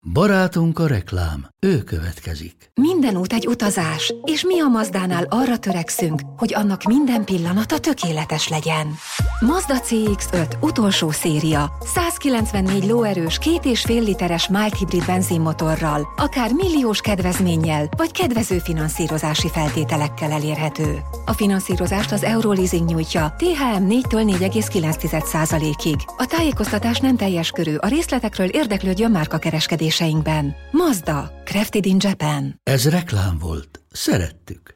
Barátunk a reklám, ő következik. Minden út egy utazás, és mi a Mazdánál arra törekszünk, hogy annak minden pillanata tökéletes legyen. Mazda CX-5 utolsó széria, 194 lóerős 2,5 literes mild hibrid benzinmotorral, akár milliós kedvezménnyel, vagy kedvező finanszírozási feltételekkel elérhető. A finanszírozást az Euroleasing nyújtja, THM 4-től 4,9%-ig. A tájékoztatás nem teljes körű, a részletekről érdeklődjön márkakereskedéseinkben. Mazda, crafted in Japan. Ez reklám volt. Szerettük.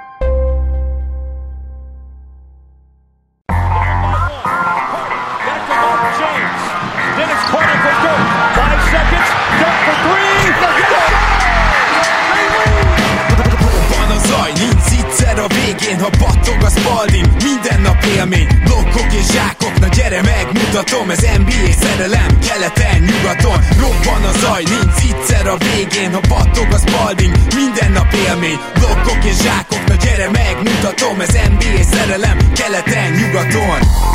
A végén, ha battog a Spalding, minden nap élmény, blokkok és zsákok, na gyere megmutatom, ez NBA szerelem, keleten, nyugaton, robban a zaj, nincs egyszer a végén, ha battog a Spalding, minden nap élmény, blokkok és zsákok, na gyere megmutatom, ez NBA szerelem, keleten, nyugaton.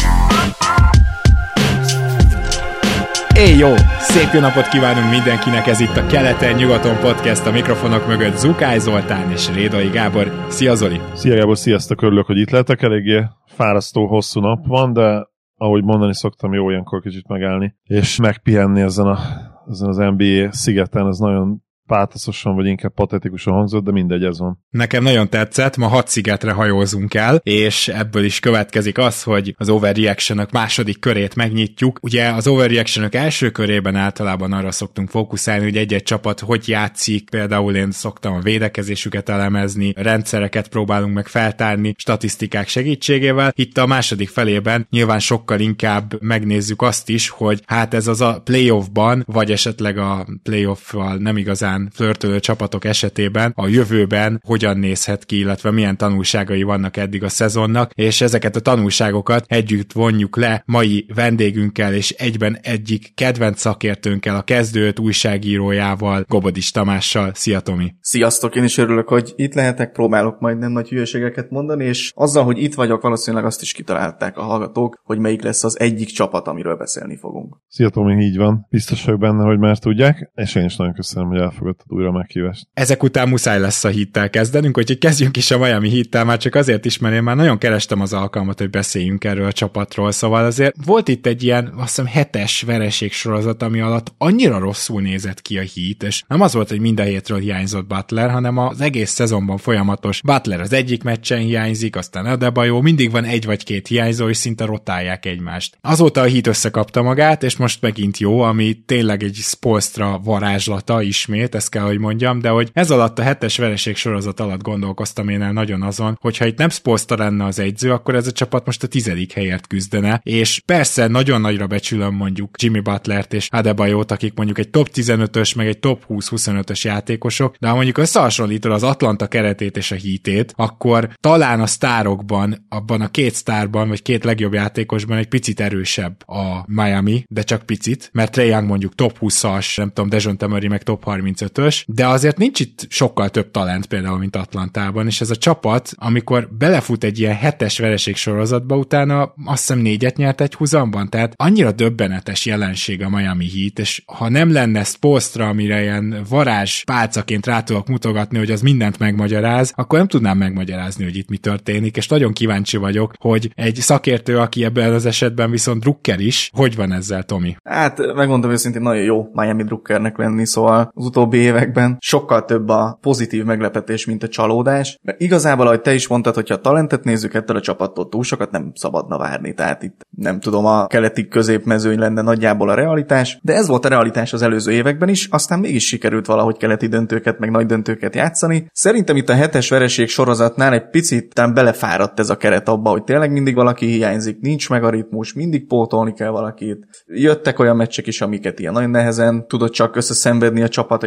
Jó! Szép jó napot kívánunk mindenkinek, ez itt a Keleten-nyugaton podcast, a mikrofonok mögött Zukály Zoltán és Rédai Gábor. Szia Zoli! Szia Gábor, sziasztok, örülök, hogy itt lehetek, eléggé fárasztó, hosszú nap van, de ahogy mondani szoktam, jó ilyenkor kicsit megállni, és megpihenni ezen az NBA szigeten, ez nagyon pátoszosan, vagy inkább patetikusan hangzott, de mindegy, ez van. Nekem nagyon tetszett, ma 6 szigetre hajózunk el, és ebből is következik az, hogy az Overreaction-ök második körét megnyitjuk. Ugye az Overreaction-ök első körében általában arra szoktunk fókuszálni, hogy egy-egy csapat hogy játszik, például én szoktam a védekezésüket elemezni, rendszereket próbálunk meg feltárni, statisztikák segítségével. Itt a második felében nyilván sokkal inkább megnézzük azt is, hogy hát ez az a playoffban, vagy esetleg a playoff-val nem igazán flörtölő csapatok esetében a jövőben hogyan nézhet ki, illetve milyen tanulságai vannak eddig a szezonnak, és ezeket a tanulságokat együtt vonjuk le mai vendégünkkel, és egyben egyik kedvenc szakértőnkkel, a Kezdő újságírójával, Gobodis Tamással. Szia Tomi! Sziasztok, én is örülök, hogy itt lehetek, próbálok majd nem nagy hülyeségeket mondani, és azzal, hogy itt vagyok, valószínűleg azt is kitalálták a hallgatók, hogy melyik lesz az egyik csapat, amiről beszélni fogunk. Szia Tomi, így van. Biztos vagyok benne, hogy már tudják, és én is nagyon köszönöm, hogy elfogadtad újra a meghívást. Ezek után muszáj lesz a Heattel kezdenünk, úgyhogy kezdjünk is a Miami Heattel, már csak azért is, mert én már nagyon kerestem az alkalmat, hogy beszéljünk erről a csapatról, szóval azért volt itt egy ilyen, azt hiszem 7-es vereségsorozat, ami alatt annyira rosszul nézett ki a Heat, és nem az volt, hogy minden hétről hiányzott Butler, hanem az egész szezonban folyamatos. Butler az egyik meccsen hiányzik, aztán Adebayo, mindig van egy vagy két hiányzó, és szinte rotálják egymást. Azóta a Heat összekapta magát, és most megint jó, ami tényleg egy Spoelstra varázslata ismét, ezt kell, hogy mondjam, de hogy ez alatt a 7-es vereség sorozat alatt gondolkoztam én el nagyon azon, hogyha itt nem Spoelstra lenne az egyző, akkor ez a csapat most a 10. helyért küzdene, és persze nagyon nagyra becsülöm mondjuk Jimmy Butlert és Adebayót, akik mondjuk egy top 15-ös, meg egy top 20-25-ös játékosok, de ha mondjuk összehasonlítod az Atlanta keretét és a Heatét, akkor talán a sztárokban, abban a két sztárban, vagy két legjobb játékosban egy picit erősebb a Miami, de csak picit, mert Trae Young mondjuk top 20-as, nem tudom, Dejounte Murray meg top 35-ös, de azért nincs itt sokkal több talent például, mint Atlantában, és ez a csapat, amikor belefut egy ilyen 7-es vereség sorozatba, utána azt hiszem 4-et nyert egy húzamban, tehát annyira döbbenetes jelenség a Miami Heat, és ha nem lenne Spoelstra, amire ilyen varázs pálcaként rá tudok mutogatni, hogy az mindent megmagyaráz, akkor nem tudnám megmagyarázni, hogy itt mi történik, és nagyon kíváncsi vagyok, hogy egy szakértő, aki ebben az esetben viszont drukker is, hogy van ezzel, Tomi? Hát megmondom őszintén, nagyon jó Miami drukkernek lenni, szóval az utóbbi években sokkal több a pozitív meglepetés, mint a csalódás, mert igazából, ahogy te is mondtad, hogyha a talentet nézzük, ettől a csapattól túl sokat nem szabadna várni, tehát itt nem tudom, a keleti középmezőny lenne nagyjából a realitás, de ez volt a realitás az előző években is, aztán mégis sikerült valahogy keleti döntőket, meg nagy döntőket játszani. Szerintem itt a 7-es vereség sorozatnál egy picit talán belefáradt ez a keret abba, hogy tényleg mindig valaki hiányzik, nincs meg a ritmus, mindig pótolni kell valakit. Jöttek olyan meccsek is, amiket ilyen nagyon nehezen tudott csak összeszenvedni a csapat, egy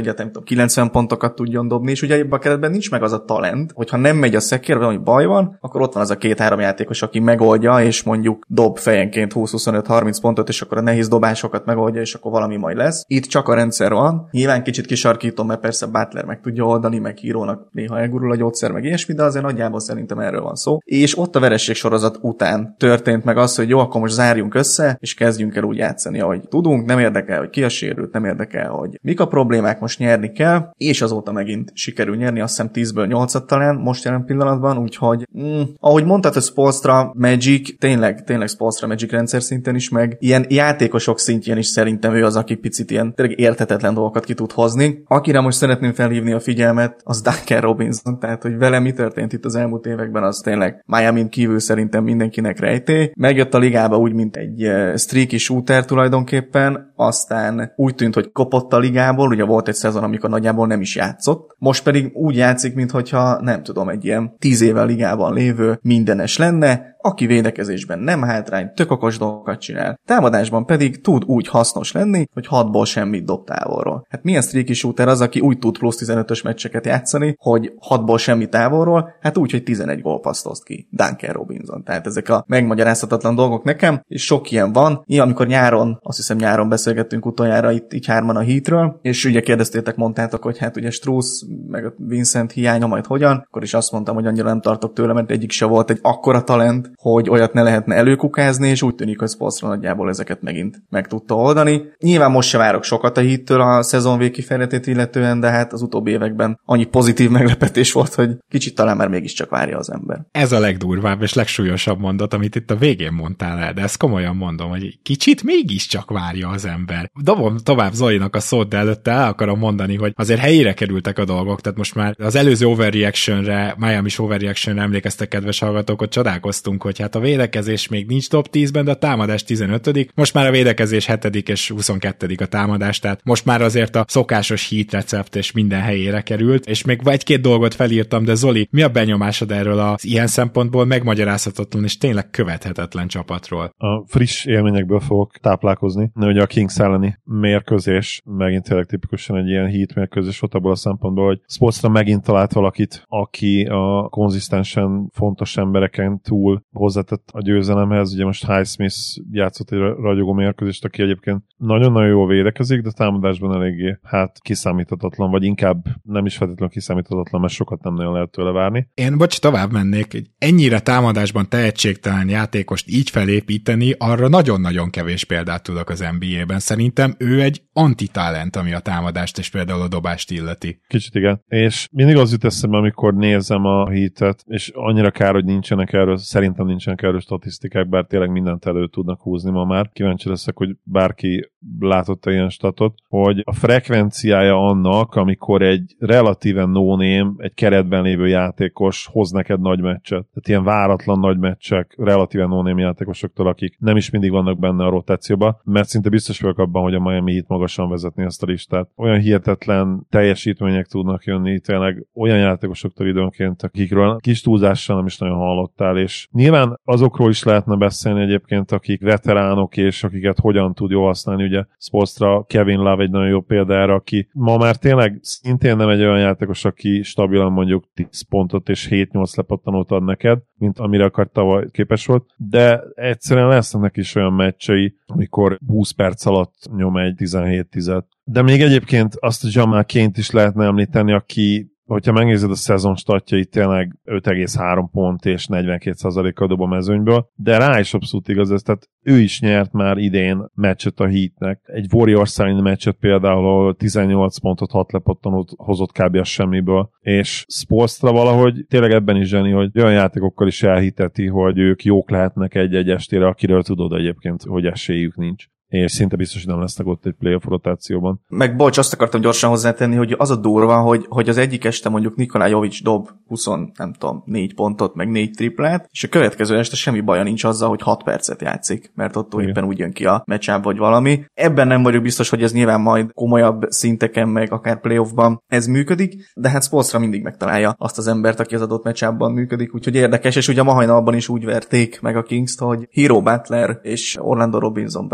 hogy 90 pontokat tudjon dobni, és ugye ebben a keretben nincs meg az a talent, hogyha nem megy a szekérbe, hogy baj van, akkor ott van az a 2-3 játékos, aki megoldja, és mondjuk dob fejenként 20-25-30 pontot, és akkor a nehéz dobásokat megoldja, és akkor valami majd lesz. Itt csak a rendszer van. Nyilván kicsit kisarkítom, mert persze Butler meg tudja oldani, meg Hírónak néha elgurul a gyógyszer, meg ilyesmi, de azért nagyjából szerintem erről van szó. És ott a vereségsorozat után történt meg az, hogy jó, akkor most zárjunk össze, és kezdjünk el úgy játszani, ahogy tudunk, nem érdekel, hogy ki a sérült, nem érdekel, hogy mik a problémák, most nyerni kell, és azóta megint sikerül nyerni, azt hiszem 10-ből 8-at talán most jelen pillanatban, úgyhogy ahogy mondtad, hogy Spoelstra Magic, tényleg Spoelstra Magic rendszer szinten is, meg ilyen játékosok szintjén is szerintem ő az, aki picit ilyen tényleg érthetetlen dolgokat ki tud hozni. Akire most szeretném felhívni a figyelmet, az Duncan Robinson, tehát hogy vele mi történt itt az elmúlt években, az tényleg Miamin kívül szerintem mindenkinek rejtély. Megjött a ligába úgy, mint egy streaky shooter tulajdonképpen, aztán úgy tűnt, hogy kopott a ligából, ugye volt egy szezon, amikor nagyjából nem is játszott, most pedig úgy játszik, minthogyha nem tudom, egy ilyen 10 éve a ligában lévő mindenes lenne, aki védekezésben nem hátrány, tök okos dolgokat csinál. Támadásban pedig tud úgy hasznos lenni, hogy 6-ból semmit dob távolról. Hát milyen streaky shooter az, aki úgy tud plusz 15-ös meccseket játszani, hogy 6-ból semmi távolról, hát úgy, hogy 11 gólpasszt oszt ki. Duncan Robinson. Tehát ezek a megmagyarázhatatlan dolgok nekem, és sok ilyen van. Ilyen, amikor nyáron, azt hiszem nyáron beszélgettünk utoljára itt így hárman a Heatről, és ugye kérdeztétek, mondtátok, hogy hát ugye Strus, meg a Vincent hiánya majd hogyan, akkor is azt mondtam, hogy annyira nem tartok tőle, mert egyik se volt egy akkora talent, hogy olyat ne lehetne előkukázni, és úgy tűnik, hogy Spoelstra nagyjából ezeket megint meg tudta oldani. Nyilván most se várok sokat a Heattől a szezon végkifejletét illetően, de hát az utóbbi években annyi pozitív meglepetés volt, hogy kicsit talán már mégiscsak várja az ember. Ez a legdurvább és legsúlyosabb mondat, amit itt a végén mondtál el, de ezt komolyan mondom, hogy kicsit mégiscsak várja az ember. Dobom tovább Zolinak a szót, de előtte el akarom mondani, hogy azért helyére kerültek a dolgok, tehát most már az előző overreactionre, Miami-s overreactionre emlékeztek, kedves hallgatók, hogy csodálkoztunk, hogy hát a védekezés még nincs top 10-ben, de a támadás 15. Most már a védekezés 7. és 22. a támadás, tehát most már azért a szokásos Heat recept és minden helyére került, és még egy-két dolgot felírtam, de Zoli, mi a benyomásod erről az ilyen szempontból megmagyarázhatatlan és tényleg követhetetlen csapatról? A friss élményekből fogok táplálkozni, hogy a Kings elleni mérkőzés megint tényleg tipikusan egy ilyen Heat mérkőzés volt abból a szempontból, hogy Spoelstra megint talált valakit, aki a konzisztensen fontos embereken túl hozzátett a győzelemhez. Ugye most Highsmith játszott egy ragyogó mérkőzést, aki egyébként nagyon-nagyon jól védekezik, de támadásban eléggé kiszámíthatatlan, vagy inkább nem is feltétlenül kiszámíthatatlan, mert sokat nem nagyon lehet tőle várni. Én tovább mennék, egy ennyire támadásban tehetségtelen játékost így felépíteni, arra nagyon-nagyon kevés példát tudok az NBA-ben. Szerintem ő egy antitalent, ami a támadást és például a dobást illeti. Kicsit igen. És mindig az jut eszembe, amikor nézem a Heatet, és annyira kár, hogy szerintem nincsenek erről statisztikák, bár tényleg mindent elő tudnak húzni ma már. Kíváncsi leszek, hogy bárki látott-e ilyen statot, hogy a frekvenciája annak, amikor egy relatíven no-name, egy keretben lévő játékos hoz neked nagy meccset. Tehát ilyen váratlan nagy meccsek, relatíven no-name játékosoktól, akik nem is mindig vannak benne a rotációba, mert szinte biztos vagyok abban, hogy a Miami Heat magasan vezetni ezt a listát. Olyan hihetetlen teljesítmények tudnak jönni, tényleg olyan játékosoktól időnként, akikről kis túlzással nem is nagyon hallottál, és nyilván azokról is lehetne beszélni egyébként, akik veteránok, és akiket hogyan tud jól használni. Ugye Spoelstra, Kevin Love egy nagyon jó példa erre, aki ma már tényleg szintén nem egy olyan játékos, aki stabilan mondjuk 10 pontot és 7-8 lepattanót ad neked, mint amire akar tavaly képes volt, de egyszerűen lesznek neki is olyan meccsei, amikor 20 perc alatt nyom egy 17-10-et. De még egyébként azt a Jamal Cain-t is lehetne említeni, aki, hogyha megnézed a szezon statjait, tényleg 5,3 pont és 42%-kal dob a mezőnyből, de rá is abszolút igaz ez, tehát ő is nyert már idén meccset a Heatnek. Egy Warriors elleni meccset például, ahol 18 pontot, 6 lepattanót hozott kb. A semmiből, és Spoelstra valahogy tényleg ebben is zseni, hogy olyan játékokkal is elhiteti, hogy ők jók lehetnek egy-egy estére, akiről tudod egyébként, hogy esélyük nincs. És szinte biztos, hogy nem lesznek ott egy playoff rotációban. Meg bocs, azt akartam gyorsan hozzátenni, hogy az a durva, hogy az egyik este mondjuk Nikola Jovic dob 4 pontot, meg 4 triplát, és a következő este semmi baja nincs azzal, hogy 6 percet játszik, mert ott éppen úgy jön ki a matchup vagy valami. Ebben nem vagyok biztos, hogy ez nyilván majd komolyabb szinteken, meg akár playoffban ez működik, de hát Spoelstra mindig megtalálja azt az embert, aki az adott matchupban működik, úgyhogy érdekes, és ugye ma hajnalban is úgy verték meg a Kings-t, hogy Hero, Butler és Orlando Robinson, Bryant,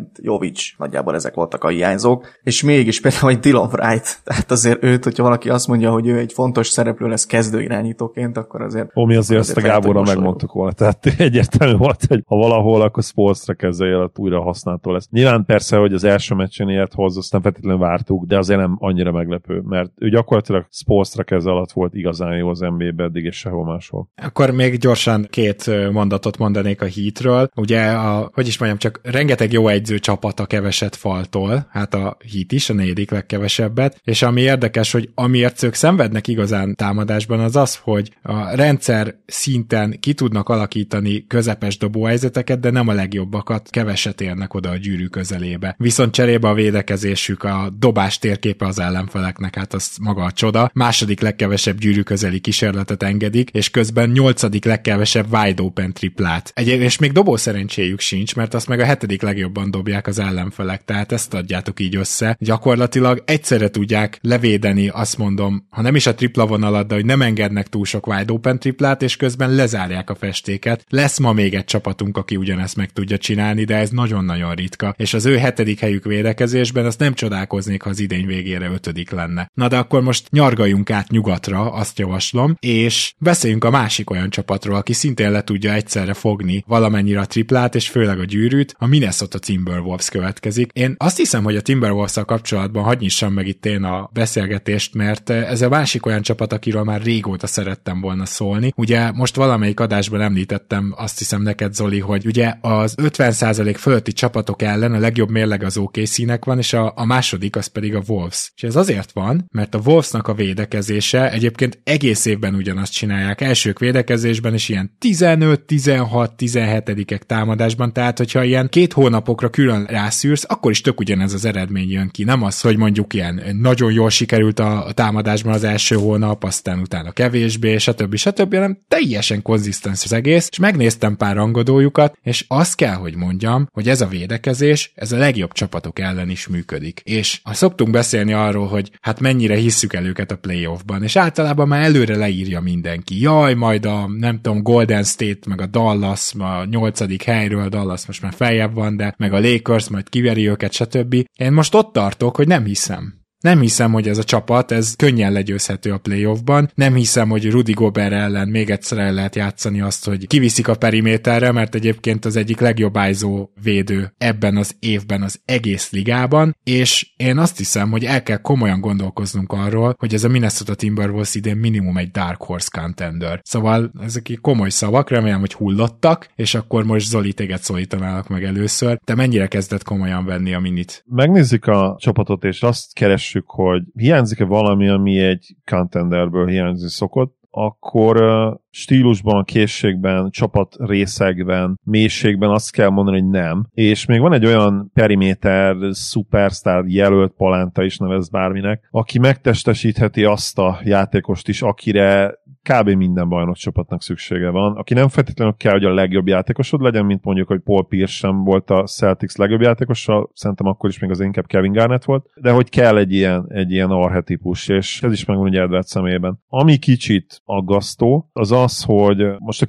Bryant, Jovic, nagyjából ezek voltak a hiányzók, és mégis például egy Dylan Wright, tehát azért őt, hogyha valaki azt mondja, hogy ő egy fontos szereplő lesz kezdőirányítóként, akkor azért... Mi azért ezt a Gáborra megmondtuk volna, tehát egyértelmű volt, hogy ha valahol, akkor Spoelstra kezelje, újra használható lesz. Nyilván persze, hogy az első meccsen ilyet hoz, azt nem feltétlenül vártuk, de azért nem annyira meglepő, mert ő gyakorlatilag Spoelstra keze alatt volt igazán jó az NBA-be eddig, és sehol máshol. Akkor még gyorsan 2 mondatot mondanék a Heatről. Ugye, csak rengeteg jó edző csapata keveset faltól, hát a Heat is, a 4. legkevesebbet, és ami érdekes, hogy amiért ők szenvednek igazán támadásban, az az, hogy a rendszer szinten ki tudnak alakítani közepes dobóhelyzeteket, de nem a legjobbakat, keveset érnek oda a gyűrű közelébe. Viszont cserébe a védekezésük, a dobás térképe az ellenfeleknek, hát az maga a csoda. 2. legkevesebb gyűrű közeli kísérletet engedik, és közben 8. legkevesebb wide open triplát. És még dobó szerencséjük sincs, mert azt meg a 7. legjobban dobják az ellenfelek, tehát ezt adjátok így össze. Gyakorlatilag egyszerre tudják levédeni, azt mondom, ha nem is a tripla vonalat, de hogy nem engednek túl sok wide open triplát, és közben lezárják a festéket. Lesz ma még egy csapatunk, aki ugyanezt meg tudja csinálni, de ez nagyon-nagyon ritka. És az ő 7. helyük védekezésben azt nem csodálkoznék, ha az idény végére 5. lenne. Na de akkor most nyargaljunk át nyugatra, azt javaslom, és beszéljünk a másik olyan csapatról, aki szintén le tudja egyszerre fogni valamennyire a triplát, és főleg a gyűrűt, a Minnesota Timberwolves következik. Én azt hiszem, hogy a Timberwolves-szal kapcsolatban hadd nyissam meg itt én a beszélgetést, mert ez a másik olyan csapat, akiről már régóta szerettem volna szólni. Ugye most valamelyik adásban említettem, azt hiszem neked, Zoli, hogy ugye az 50% fölötti csapatok ellen a legjobb mérleg az OKC-nek van, és a második az pedig a Wolves. És ez azért van, mert a Wolvesnak a védekezése egyébként egész évben ugyanazt csinálják. Elsők védekezésben is ilyen 15, 16, 17-ek támadásban, tehát hogyha ilyen 2 hónapokra külön rászűrsz, akkor is tök ugyanez az eredmény jön ki. Nem az, hogy mondjuk ilyen nagyon jól sikerült a támadásban az első hónap, aztán utána kevésbé, stb., hanem teljesen konzisztens az egész, és megnéztem pár rangadójukat, és azt kell, hogy mondjam, hogy ez a védekezés, ez a legjobb csapatok ellen is működik. És szoktunk beszélni arról, hogy hát mennyire hisszük el őket a playoffban, és általában már előre leírja mindenki. Jaj, majd a, nem tudom, Golden State, meg a Dallas, a 8. helyről, Dallas most már feljebb van, de meg a Lakers majd kiveri őket, stb. Én most ott tartok, hogy nem hiszem. Nem hiszem, hogy ez a csapat, ez könnyen legyőzhető a playoffban. Nem hiszem, hogy Rudy Gobert ellen még egyszer el lehet játszani azt, hogy kiviszik a periméterre, mert egyébként az egyik legjobb ISO védő ebben az évben az egész ligában, és én azt hiszem, hogy el kell komolyan gondolkoznunk arról, hogy ez a Minnesota Timberwolves idén minimum egy Dark Horse contender. Szóval ezek komoly szavak, remélem, hogy hullottak, és akkor most Zoli, téged szólítanálak meg először. Te mennyire kezded komolyan venni a minit? Megnézzük a csapatot, és azt keres, hogy hiányzik-e valami, ami egy contenderből hiányzni szokott, akkor stílusban, készségben, csapat részekben, mélységben azt kell mondani, hogy nem. És még van egy olyan periméter, szupersztár jelölt, palánta is nevez bárminek, aki megtestesítheti azt a játékost is, akire kb. Minden bajnokcsapatnak szüksége van, aki nem feltétlenül kell, hogy a legjobb játékosod legyen, mint mondjuk, hogy Paul Pierce sem volt a Celtics legjobb játékosa, szerintem akkor is még az inkább Kevin Garnett volt, de hogy kell egy ilyen archetípus, és ez is megvan ugye Edward személyében. Ami kicsit aggasztó, az az, hogy most a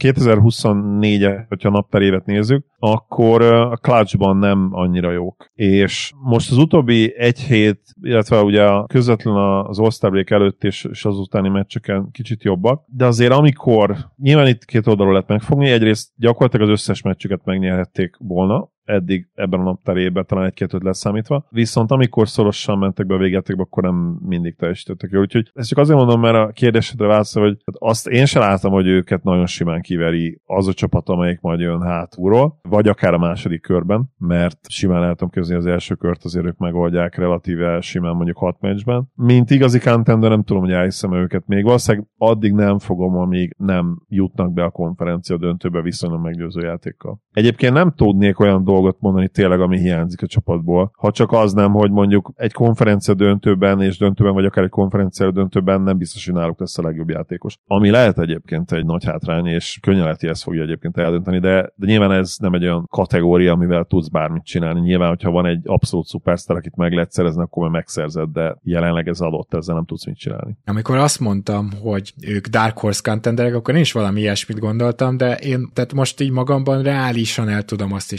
2024-et, hogyha napper évet nézzük, akkor a clutchban nem annyira jók. És most az utóbbi 1 hét, illetve ugye közvetlen az All-Star break előtt és az utáni meccseken kicsit jobbak, de azért amikor nyilván itt 2 oldalról lehet megfogni, egyrészt gyakorlatilag az összes meccsüket megnyerhették volna, eddig ebben a napterében talán 1-2-öt leszámítva, viszont amikor szorosan mentek be a végjátékba, akkor nem mindig teljesítettek jól. Úgyhogy ezt csak azért mondom, mert a kérdésedre válaszol, hogy azt én sem láttam, hogy őket nagyon simán kiveri az a csapat, amelyik majd jön hátulról, vagy akár a második körben, mert simán el tudom képzelni az első kört, azért ők megoldják relatíve simán mondjuk 6 meccsben. Mint igazi contender nem tudom, hogy elhiszem őket még. Valószínűleg addig nem fogom, amíg nem jutnak be a konferencia döntőbe viszonylag meggyőző játékkal. Egyébként nem tudnék olyan dolgot mondani tényleg, ami hiányzik a csapatból. Ha csak az nem, hogy mondjuk egy konferencia döntőben és döntőben, vagy akár egy konferencia döntőben nem biztos, hogy náluk lesz a legjobb játékos. Ami lehet egyébként egy nagy hátrány, és könnyen lehet, hogy ezt fogja egyébként eldönteni, de nyilván ez nem egy olyan kategória, amivel tudsz bármit csinálni. Nyilván, hogyha van egy abszolút szupersztár, akit meg lehet szerezni, akkor már megszerzed, de jelenleg ez adott, ezzel nem tudsz mit csinálni. Amikor azt mondtam, hogy ők Dark Horse contenderek, akkor én is valami ilyesmit gondoltam, de én tehát most így magamban reálisan el tudom azt is képzelni,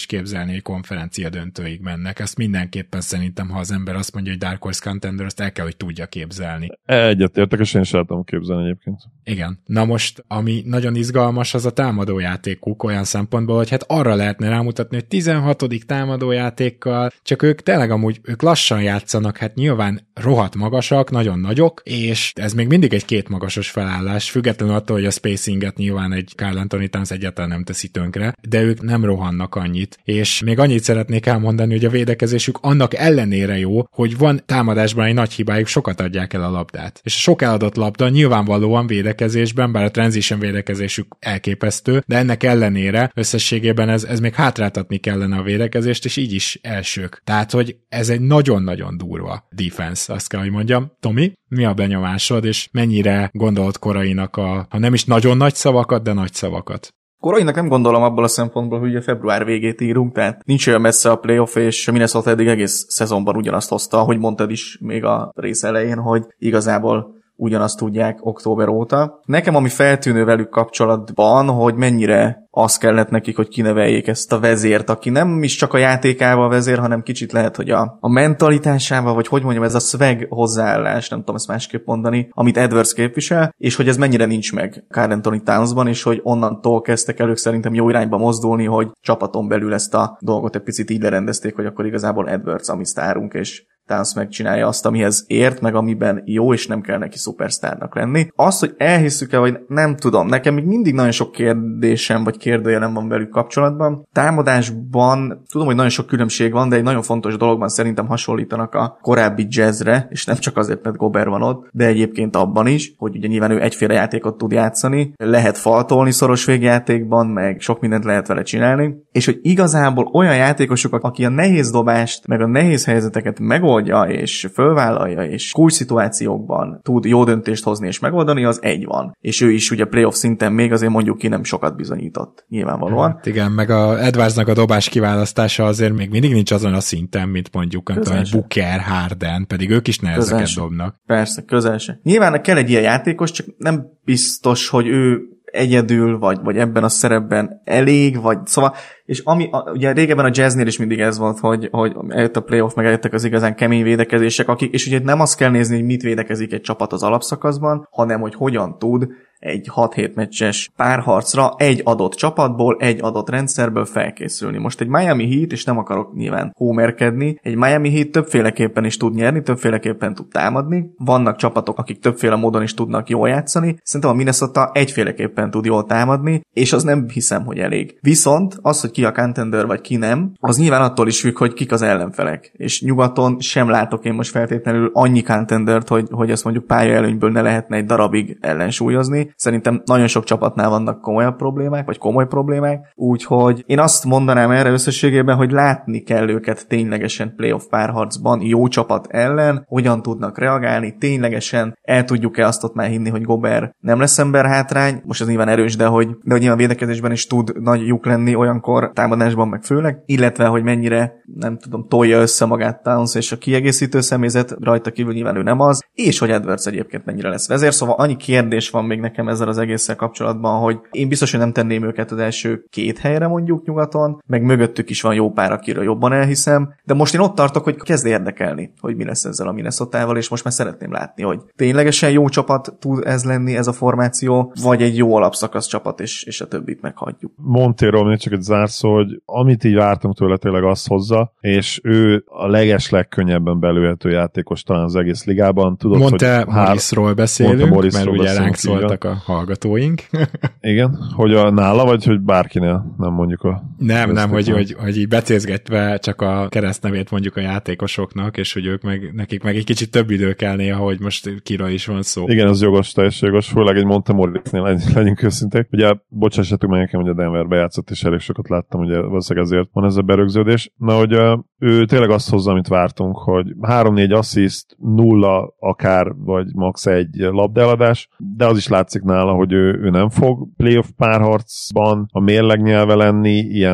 elképzelni, hogy konferencia döntőig mennek. Ezt mindenképpen szerintem, ha az ember azt mondja, hogy Dark Horse Contender, azt el kell, hogy tudja képzelni. Egyetértek, és én sem tudom képzelni egyébként. Igen. Na most, ami nagyon izgalmas, az a támadójátékuk olyan szempontból, hogy hát arra lehetne rámutatni, hogy 16. támadójátékkal, csak ők tényleg amúgy, ők lassan játszanak, hát nyilván rohadt magasak, nagyon nagyok, és ez még mindig egy két magasos felállás, függetlenül attól, hogy a spacinget nyilván egy Karl Anthony Towns egyáltalán nem teszi tönkre, de ők nem rohannak annyit. És még annyit szeretnék elmondani, hogy a védekezésük annak ellenére jó, hogy van támadásban egy nagy hibájuk, sokat adják el a labdát. És a sok eladott labda nyilvánvalóan védekezésben, bár a transition védekezésük elképesztő, de ennek ellenére összességében ez még hátráltatni kellene a védekezést, és így is elsők. Tehát, hogy ez egy nagyon-nagyon durva defense, azt kell, hogy mondjam. Tomi, mi a benyomásod, és mennyire gondolt Korainak ha nem is nagyon nagy szavakat, de nagy szavakat? Korainak nem gondolom abból a szempontból, hogy a február végét írunk, tehát nincs olyan messze a playoff, és a Minnesota eddig egész szezonban ugyanazt hozta, ahogy mondtad is még a rész elején, hogy igazából ugyanazt tudják október óta. Nekem ami feltűnő velük kapcsolatban, hogy mennyire az kellett nekik, hogy kineveljék ezt a vezért, aki nem is csak a játékával vezér, hanem kicsit lehet, hogy a mentalitásával, vagy hogy mondjam, ez a swag hozzáállás, nem tudom ezt másképp mondani, amit Edwards képvisel, és hogy ez mennyire nincs meg Karl Anthony Townsban, és hogy onnantól kezdtek el ők szerintem jó irányba mozdulni, hogy csapaton belül ezt a dolgot egy picit így lerendezték, hogy akkor igazából Edwards a mi sztárunk, és Towns megcsinálja azt, amihez ért, meg amiben jó, és nem kell neki szupersztárnak lenni. Azt, hogy elhisszük-e, vagy nem tudom, nekem még mindig nagyon sok kérdésem, vagy kérdőjelem van velük kapcsolatban. Támadásban tudom, hogy nagyon sok különbség van, de egy nagyon fontos dologban szerintem hasonlítanak a korábbi Jazzre, és nem csak azért, mert Gobert van ott, de egyébként abban is, hogy ugye nyilván ő egyféle játékot tud játszani, lehet faltolni szoros végjátékban, meg sok mindent lehet vele csinálni, és hogy igazából olyan játékosok, aki a nehéz dobást, meg a nehéz helyzeteket megoldja, és fölvállalja, és kulcs szituációkban tud jó döntést hozni és megoldani, az egy van. És ő is ugye playoff szinten még azért mondjuk ki nem sokat bizonyított, nyilvánvalóan. Hát igen, meg a Edwardsnak a dobás kiválasztása azért még mindig nincs azon a szinten, mint mondjuk Booker, Harden, pedig ők is nehezeket dobnak. Persze, közel se. Nyilván kell egy ilyen játékos, csak nem biztos, hogy ő egyedül, vagy ebben a szerepben elég, vagy szóval, és ugye régebben a Jazznél is mindig ez volt, hogy eljött a playoff, meg eljöttek az igazán kemény védekezések, és ugye nem azt kell nézni, hogy mit védekezik egy csapat az alapszakaszban, hanem hogy hogyan tud egy 6-7 meccses párharcra egy adott csapatból, egy adott rendszerből felkészülni. Most egy Miami Heat, és nem akarok nyilván homerkedni, egy Miami Heat többféleképpen is tud nyerni, többféleképpen tud támadni. Vannak csapatok, akik többféle módon is tudnak jól játszani. Szerintem a Minnesota egyféleképpen tud jól támadni, és az nem hiszem, hogy elég. Viszont az, hogy ki a contender vagy ki nem, az nyilván attól is függ, hogy kik az ellenfelek. És nyugaton sem látok én most feltétlenül annyi contendert, hogy azt mondjuk pályaelőnyből ne lehetne egy darabig ellensúlyozni. Szerintem nagyon sok csapatnál vannak komolyabb problémák, vagy komoly problémák, úgyhogy én azt mondanám erre összességében, hogy látni kell őket ténylegesen playoff párharcban, jó csapat ellen, hogyan tudnak reagálni, ténylegesen el tudjuk-e azt ott már hinni, hogy Gobert nem lesz emberhátrány, most ez nyilván erős, de hogy nyilván védekezésben is tud nagy lyuk lenni olyankor, támadásban meg főleg, illetve, hogy mennyire, nem tudom, tolja össze magát Towns és a kiegészítő személyzet, rajta kívül nyilván ő nem az, és hogy Edwards egyébként mennyire lesz vezér, szóval annyi kérdés van még nekem ezzel az egésszel kapcsolatban, hogy én biztos, hogy nem tenném őket az első 2 helyre mondjuk nyugaton, meg mögöttük is van jó pár, akiről jobban elhiszem, de most én ott tartok, hogy kezd érdekelni, hogy mi lesz ezzel a Minnesotával, és most már szeretném látni, hogy ténylegesen jó csapat tud ez lenni, ez a formáció, vagy egy jó alapszakasz csapat, és a többit meghagyjuk. Montéról még csak egy zárszó, hogy amit így vártunk tőle, tényleg azt hozza, és ő a legkönnyebben belőhető játékos talán az egész ligában. Tudod, Monte Morrisról beszélünk, mert ugye ránk szóltak a hallgatóink. Igen, hogy nála, vagy hogy bárkinél, nem mondjuk a... Nem, hogy így becézgetve csak a keresztnevét mondjuk a játékosoknak, és hogy nekik meg egy kicsit több idő kell néha, hogy most kiről is van szó. Igen, az jogos, teljesen jogos, főleg egy Montemorisnél legyünk őszinték. Ugye, bocsássatok meg nekem, hogy a Denverbe játszott, és elég sokat láttam, ugye valószínűleg ezért van ez a berögződés. Na, hogy ő tényleg azt hozza, amit vártunk, hogy 3-4 assziszt, 0 akár, vagy max. 1 labdaeladás, de az is látszik nála, hogy ő nem fog playoff párharcban a mérleg nyelve lenni, ilyen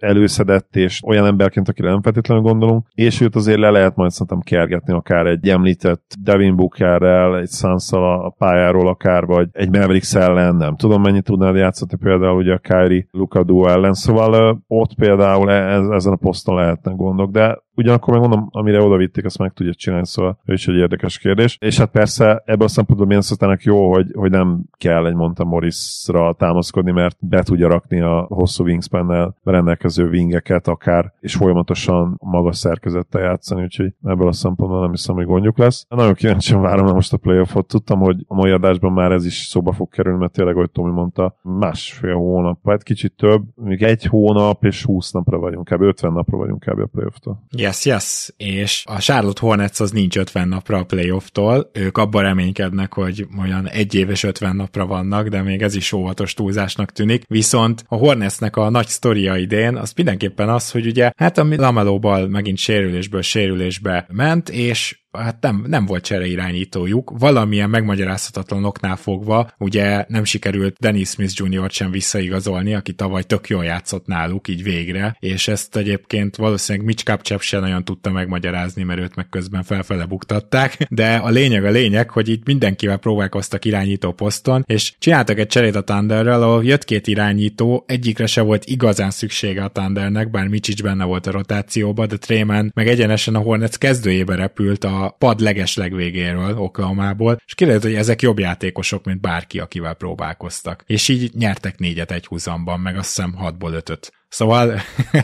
előszedett, és olyan emberként, akire nem feltétlenül gondolunk, és őt azért le lehet majd szerintem kergetni akár egy említett Devin Bookerrel, egy Suns-szal a pályáról akár, vagy egy Mavericks ellen, nem tudom mennyit tudnád játszani például ugye a Kyrie Luka duo ellen, szóval ott például ezen a poszton lehetnek gondok, de ugyanakkor megmondom, amire oda vitték, azt meg tudja csinálni, szóval ő is egy érdekes kérdés. És hát persze ebből a szempontból Minnesotának jó, hogy nem kell egy Monte Morrisra támaszkodni, mert be tudja rakni a hosszú wingspannel rendelkező wingeket akár, és folyamatosan magas szerkezettel játszani, úgyhogy ebből a szempontból nem hiszem, hogy gondjuk lesz. Nagyon kíváncsian várom most a playoffot. Tudtam, hogy a mai adásban már ez is szóba fog kerülni, mert tényleg, ahogy Tomi mondta, másfél hónap, vagy kicsit több, még 1 hónap és 20 napra vagyunk, kb. 50 napra vagyunk kb. A playofftól. Yes, és a Charlotte Hornets az nincs 50 napra a playofftól, ők abban reménykednek, hogy olyan 1 év és 50 napra vannak, de még ez is óvatos túlzásnak tűnik, viszont a Hornetsnek a nagy sztoria idén az mindenképpen az, hogy ugye hát a LaMelo Ball megint sérülésből sérülésbe ment, és hát nem volt csereirányítójuk, valamilyen megmagyarázhatatlan oknál fogva, ugye nem sikerült Dennis Smith Jr. sem visszaigazolni, aki tavaly tök jól játszott náluk, így végre, és ezt egyébként valószínűleg Mitch Kupchak sem nagyon tudta megmagyarázni, mert őt meg közben felfele buktatták, de a lényeg, hogy itt mindenkivel próbálkoztak irányító poszton, és csináltak egy cserét a Thunderrel, ahol jött 2 irányító, egyikre se volt igazán szüksége a Thundernek, bár Micic benne volt a rotációba, de Tre Mann meg egyenesen a Hornets kezdőjébe repült a pad legeslegvégéről, Oklahomából, és kiderült, hogy ezek jobb játékosok, mint bárki, akivel próbálkoztak. És így nyertek 4-et egy húzamban, meg azt hiszem 6-ból 5-öt. Szóval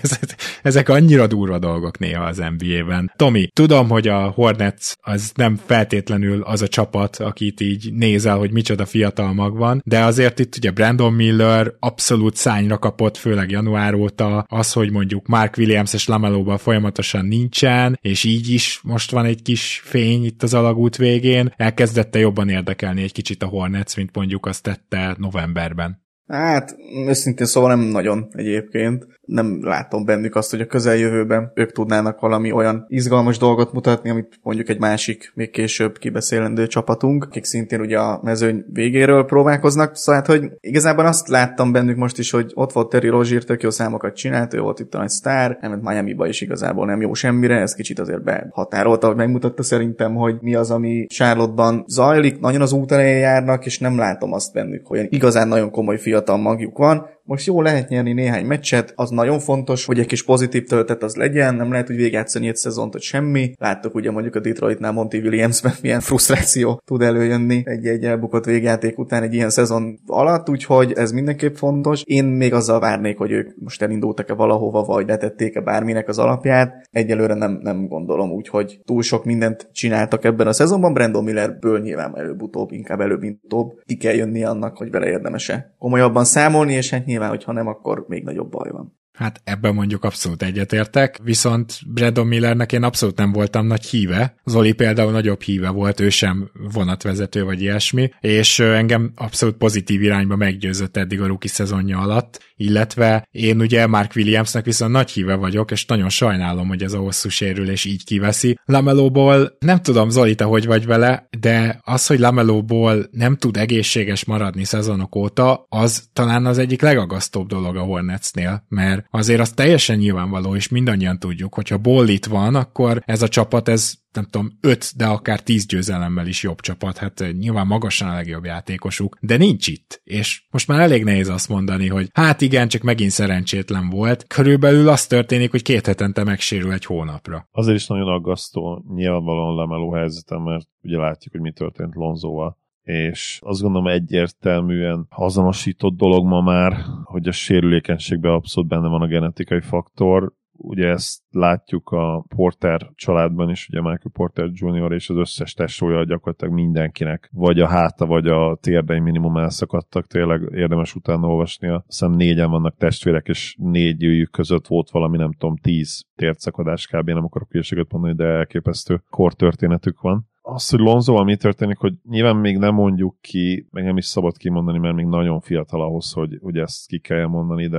ezek annyira durva dolgok néha az NBA-ben. Tomi, tudom, hogy a Hornets az nem feltétlenül az a csapat, akit így nézel, hogy micsoda fiatal mag van, de azért itt ugye Brandon Miller abszolút szányra kapott, főleg január óta, az, hogy mondjuk Mark Williams és LaMelo-ban folyamatosan nincsen, és így is most van egy kis fény itt az alagút végén, elkezdette jobban érdekelni egy kicsit a Hornets, mint mondjuk azt tette novemberben. Hát, őszintén szóval nem nagyon egyébként. Nem látom bennük azt, hogy a közeljövőben ők tudnának valami olyan izgalmas dolgot mutatni, amit mondjuk egy másik, még később kibeszélendő csapatunk, akik szintén ugye a mezőny végéről próbálkoznak. Szóval, hogy igazából azt láttam bennük most is, hogy ott volt Terry Rozier, tök jó számokat csinált, ő volt itt a nagy sztár, elment Miamiba is igazából nem jó semmire, ez kicsit azért behatárolta, hogy megmutatta szerintem, hogy mi az, ami Charlotte-ban zajlik, nagyon az út elején járnak, és nem látom azt bennük, hogy igazán nagyon komoly fiatal magjuk van. Most jó lehet nyerni néhány meccset, az nagyon fontos, hogy egy kis pozitív töltet az legyen, nem lehet úgy végigjátszani egy szezont, hogy semmi. Láttuk ugye mondjuk a Detroitnál Monty Williamsben milyen frusztráció tud előjönni egy elbukott végjáték után egy ilyen szezon alatt, úgyhogy ez mindenképp fontos. Én még azzal várnék, hogy ők most elindultak-e valahova, vagy letették-e bárminek az alapját. Egyelőre nem gondolom, úgyhogy túl sok mindent csináltak ebben a szezonban. Brandon Millerből nyilván előbb-utóbb, inkább előbb-utóbb ki kell jönni annak, hogy vele érdemes-e komolyabban számolni, és hát nyilván, hogyha nem, akkor még nagyobb baj van. Hát ebben mondjuk abszolút egyetértek, viszont Brandon Millernek én abszolút nem voltam nagy híve. Zoli például nagyobb híve volt, ő sem vonatvezető vagy ilyesmi, és engem abszolút pozitív irányba meggyőzött eddig a rookie szezonja alatt, illetve én ugye Mark Williamsnek viszont nagy híve vagyok, és nagyon sajnálom, hogy ez a hosszú sérülés így kiveszi. LaMelo-ból nem tudom, Zoli, te hogy vagy vele, de az, hogy LaMelo-ból nem tud egészséges maradni szezonok óta, az talán az egyik legagasztóbb dolog a Hornetsnél, mert azért az teljesen nyilvánvaló, és mindannyian tudjuk, hogyha Ball itt van, akkor ez a csapat, ez nem tudom, 5, de akár 10 győzelemmel is jobb csapat, hát nyilván magasan a legjobb játékosuk, de nincs itt, és most már elég nehéz azt mondani, hogy hát igen, csak megint szerencsétlen volt. Körülbelül az történik, hogy 2 hetente megsérül egy hónapra. Azért is nagyon aggasztó nyilvánvalóan LaMelo helyzetem, mert ugye látjuk, hogy mi történt Lonzóval. És azt gondolom egyértelműen azonosított dolog ma már, hogy a sérülékenységben abszolút benne van a genetikai faktor. Ugye ezt látjuk a Porter családban is, ugye Michael Porter Jr. és az összes tesója gyakorlatilag mindenkinek, vagy a háta, vagy a térdei minimum elszakadtak, tényleg érdemes utána olvasnia. Azt hiszem 4-en vannak testvérek, és 4 között volt valami, nem tudom, 10 térdszakadás kb. Nem akarok hülyeséget mondani, de elképesztő kortörténetük van. Az, hogy Lonzóval mi történik, hogy nyilván még nem mondjuk ki, meg nem is szabad kimondani, mert még nagyon fiatal ahhoz, hogy ezt ki kell mondani, de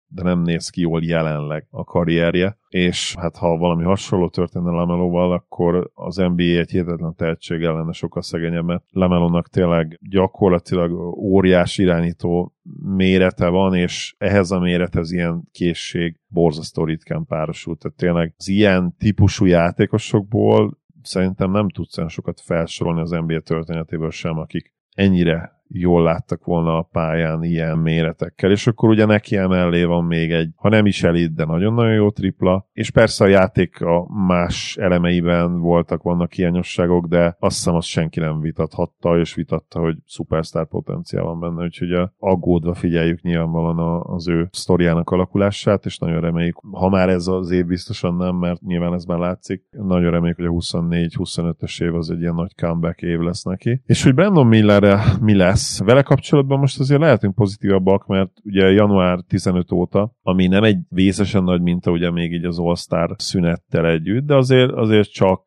de nem néz ki jól jelenleg a karrierje, és hát ha valami hasonló történne LaMeloval, akkor az NBA egy hihetetlen tehetséggel lenne sokkal szegényebb, mert LaMelónak tényleg gyakorlatilag óriás irányító mérete van, és ehhez a mérethez ilyen készség borzasztó ritkán párosult. Tehát tényleg az ilyen típusú játékosokból szerintem nem tudsz olyan sokat felsorolni az NBA történetéből sem, akik ennyire jól láttak volna a pályán ilyen méretekkel, és akkor ugye neki emellé van még egy, ha nem is elit, de nagyon-nagyon jó tripla, és persze a játék a más elemeiben vannak hiányosságok, de azt hiszem azt senki nem vitathatta, és vitatta, hogy szupersztár potenciál van benne, úgyhogy aggódva figyeljük nyilvánvalóan az ő sztoriának alakulását, és nagyon reméljük, ha már ez az év biztosan nem, mert nyilván ez már látszik, nagyon reméljük, hogy a 24-25-ös év az egy ilyen nagy comeback év lesz neki. És hogy Brandon Millerre mi lesz? Vele kapcsolatban most azért lehetünk pozitívabbak, mert ugye január 15 óta, ami nem egy vészesen nagy minta, ugye még így az All-Star szünettel együtt, de azért csak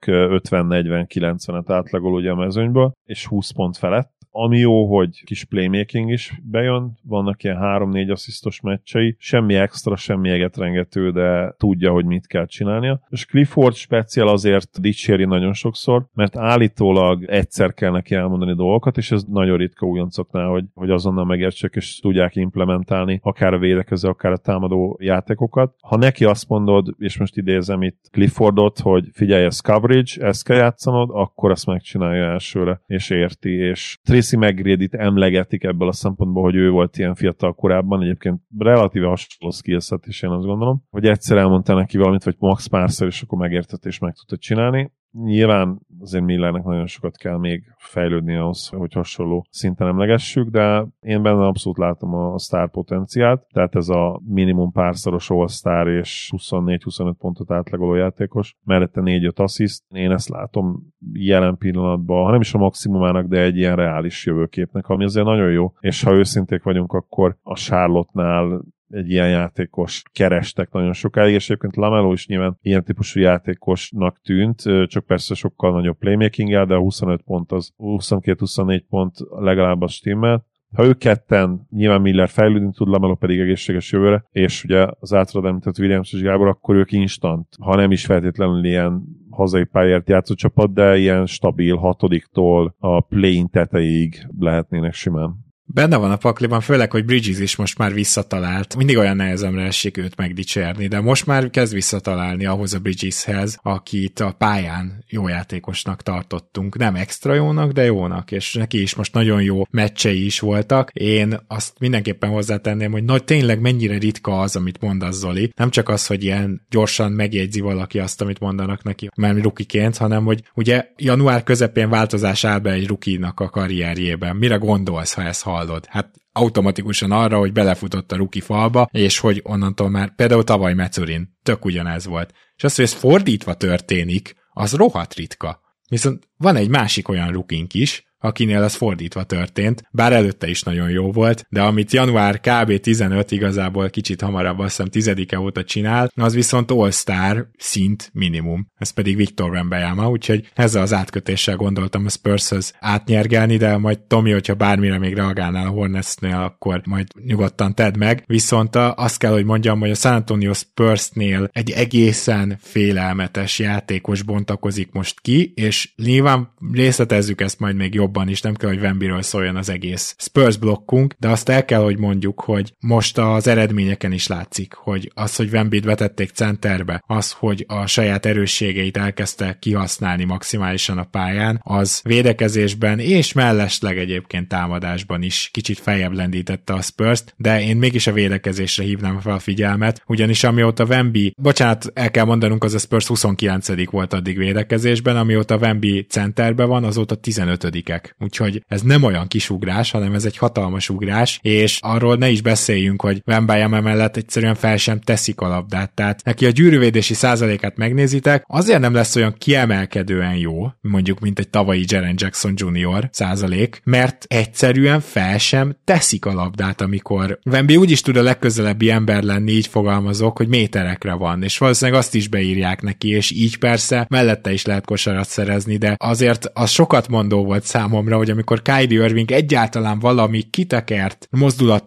50-40-90-et átlagol ugye a mezőnyből, és 20 pont felett. Ami jó, hogy kis playmaking is bejön, vannak ilyen 3-4 asszisztos meccsei, semmi extra, semmi egetrengető, de tudja, hogy mit kell csinálnia. És Clifford speciál azért dicséri nagyon sokszor, mert állítólag egyszer kell neki elmondani dolgokat, és ez nagyon ritka újoncoknál, hogy azonnal megértsék, és tudják implementálni akár a védekező, akár a támadó játékokat. Ha neki azt mondod, és most idézem itt Cliffordot, hogy figyelj, ez coverage, ezt kell játszanod, akkor azt megcsinálja elsőre, és érti, és Tracy McGrady-t emlegetik ebből a szempontból, hogy ő volt ilyen fiatal korában, egyébként relatíve hasonló skillset is, én azt gondolom, hogy egyszer elmondta neki valamit, vagy max párszor, és akkor megértett, és meg tudta csinálni. Nyilván azért Millernek nagyon sokat kell még fejlődni ahhoz, hogy hasonló szinten emlegessük, de én benne abszolút látom a sztár potenciált, tehát ez a minimum párszoros all-star és 24-25 pontot átlagoló játékos, mellette 4-5 assziszt, én ezt látom jelen pillanatban, ha nem is a maximumának, de egy ilyen reális jövőképnek, ami azért nagyon jó, és ha őszinték vagyunk, akkor a Charlotte-nál egy ilyen játékos kerestek nagyon sokáig, és egyébként LaMelo is nyilván ilyen típusú játékosnak tűnt, csak persze sokkal nagyobb playmaking-el, de a 25 pont az 22-24 pont legalább az stimmel. Ha ők ketten, nyilván Miller fejlődni tud, LaMelo pedig egészséges jövőre, és ugye az általad említett Williams és Gábor, akkor ők instant, ha nem is feltétlenül ilyen hazai pályárt játszó csapat, de ilyen stabil hatodiktól a play-in tetejéig lehetnének simán. Benne van a pakliban, főleg, hogy Bridges is most már visszatalált. Mindig olyan nehezemre esik őt megdicsérni, de most már kezd visszatalálni ahhoz a Bridgeshez, akit a pályán jó játékosnak tartottunk. Nem extra jónak, de jónak, és neki is most nagyon jó meccsei is voltak. Én azt mindenképpen hozzátenném, hogy tényleg mennyire ritka az, amit mondasz, Zoli. Nem csak az, hogy ilyen gyorsan megjegyzi valaki azt, amit mondanak neki, mert rukiként, hanem hogy ugye január közepén változás áll be egy rukinak a karrierjében. Mire gondolsz, ha ezt hallod? Hát automatikusan arra, hogy belefutott a rookie falba, és hogy onnantól már például tavaly Mathurin tök ugyanez volt. És az, hogy ez fordítva történik, az rohadt ritka. Viszont van egy másik olyan rookink is, akinél ez fordítva történt, bár előtte is nagyon jó volt, de amit január kb. 15, igazából kicsit hamarabb, azt hiszem 10-e óta csinál, az viszont All-Star szint minimum. Ez pedig Victor Wembanyama, úgyhogy ezzel az átkötéssel gondoltam a Spurshöz átnyergelni, de majd Tomi, hogyha bármire még reagálnál a Hornetsnél, akkor majd nyugodtan tedd meg. Viszont azt kell, hogy mondjam, hogy a San Antonio Spursnél egy egészen félelmetes játékos bontakozik most ki, és nyilván részletezzük ezt majd még jobban is, nem kell, hogy Wembyről szóljon az egész Spurs blokkunk, de azt el kell, hogy mondjuk, hogy most az eredményeken is látszik, hogy az, hogy Wembyt vetették centerbe, az, hogy a saját erősségeit elkezdte kihasználni maximálisan a pályán, az védekezésben és mellesleg egyébként támadásban is kicsit feljebb lendítette a Spurst, de én mégis a védekezésre hívnám fel a figyelmet, ugyanis amióta Wemby, bocsánat, el kell mondanunk, az a Spurs 29. volt addig védekezésben, amióta Wemby centerbe van, azóta 15-ek. Úgyhogy ez nem olyan kis ugrás, hanem ez egy hatalmas ugrás, és arról ne is beszéljünk, hogy Wembanyama mellett egyszerűen fel sem teszik a labdát. Tehát neki a gyűrűvédési százalékát megnézitek, azért nem lesz olyan kiemelkedően jó, mondjuk, mint egy tavalyi Jaren Jackson Jr. százalék, mert egyszerűen fel sem teszik a labdát, amikor Wemby úgyis tud a legközelebbi ember lenni, így fogalmazok, hogy méterekre van, és valószínűleg azt is beírják neki, és így persze mellette is lehet kosarat szerezni, de azért az sokat mondó volt számomra, hogy amikor Kyrie Irving egyáltalán valami kitekert mozdulattal